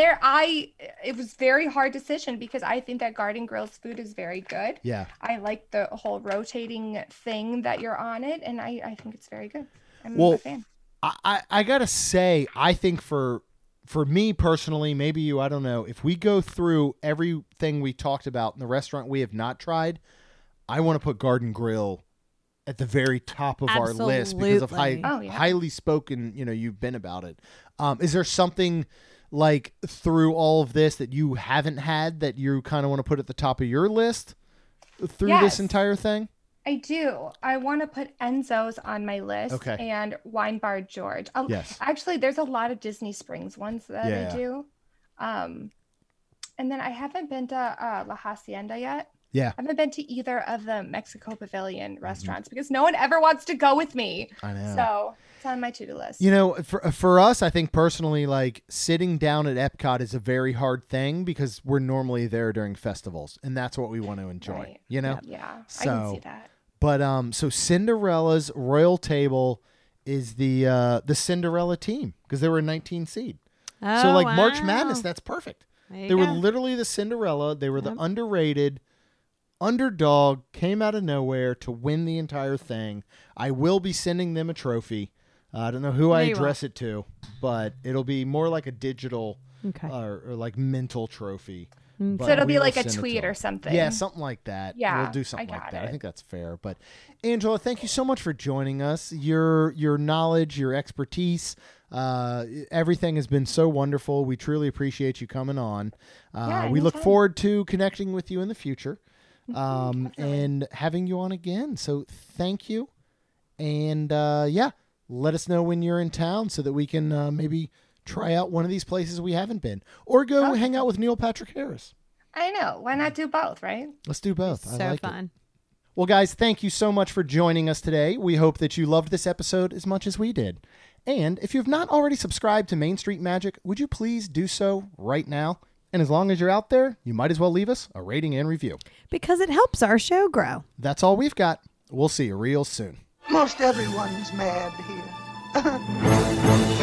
it was very hard decision because I think that Garden Grill's food is very good. Yeah. I like the whole rotating thing that you're on it. And I think it's very good. I'm well, a fan. I got to say, I think for me personally, maybe you, I don't know, if we go through everything we talked about in the restaurant we have not tried, I want to put Garden Grill at the very top of our list because of highly spoken, you've been about it. Is there something like through all of this that you haven't had that you kind of want to put at the top of your list through this entire thing? I do. I want to put Enzo's on my list and Wine Bar George. Yes. Actually, there's a lot of Disney Springs ones that I do. And then I haven't been to La Hacienda yet. Yeah. I haven't been to either of the Mexico Pavilion restaurants because no one ever wants to go with me. I know. So it's on my to-do list. For us, I think personally, like sitting down at Epcot is a very hard thing because we're normally there during festivals and that's what we want to enjoy, Right. Yeah. So, I can see that. But so Cinderella's Royal Table is the Cinderella team because they were a 19 seed. Oh, so like wow. March Madness, that's perfect. They were literally the Cinderella. They were the underrated underdog, came out of nowhere to win the entire thing. I will be sending them a trophy. I don't know who I address it to, but it'll be more like a digital or like mental trophy. So it'll be like a tweet or something. Yeah, something like that. Yeah, we'll do something like that. it. I think that's fair. But Angela, thank you so much for joining us. Your knowledge, your expertise, everything has been so wonderful. We truly appreciate you coming on. We look forward to connecting with you in the future. And having you on again. So thank you. And let us know when you're in town so that we can maybe try out one of these places we haven't been or go hang out with Neil Patrick Harris. I know. Why not do both, right? Let's do both. So I like fun. It. Well, guys, thank you so much for joining us today. We hope that you loved this episode as much as we did. And if you've not already subscribed to Main Street Magic, would you please do so right now? And as long as you're out there, you might as well leave us a rating and review. Because it helps our show grow. That's all we've got. We'll see you real soon. Most everyone's mad here.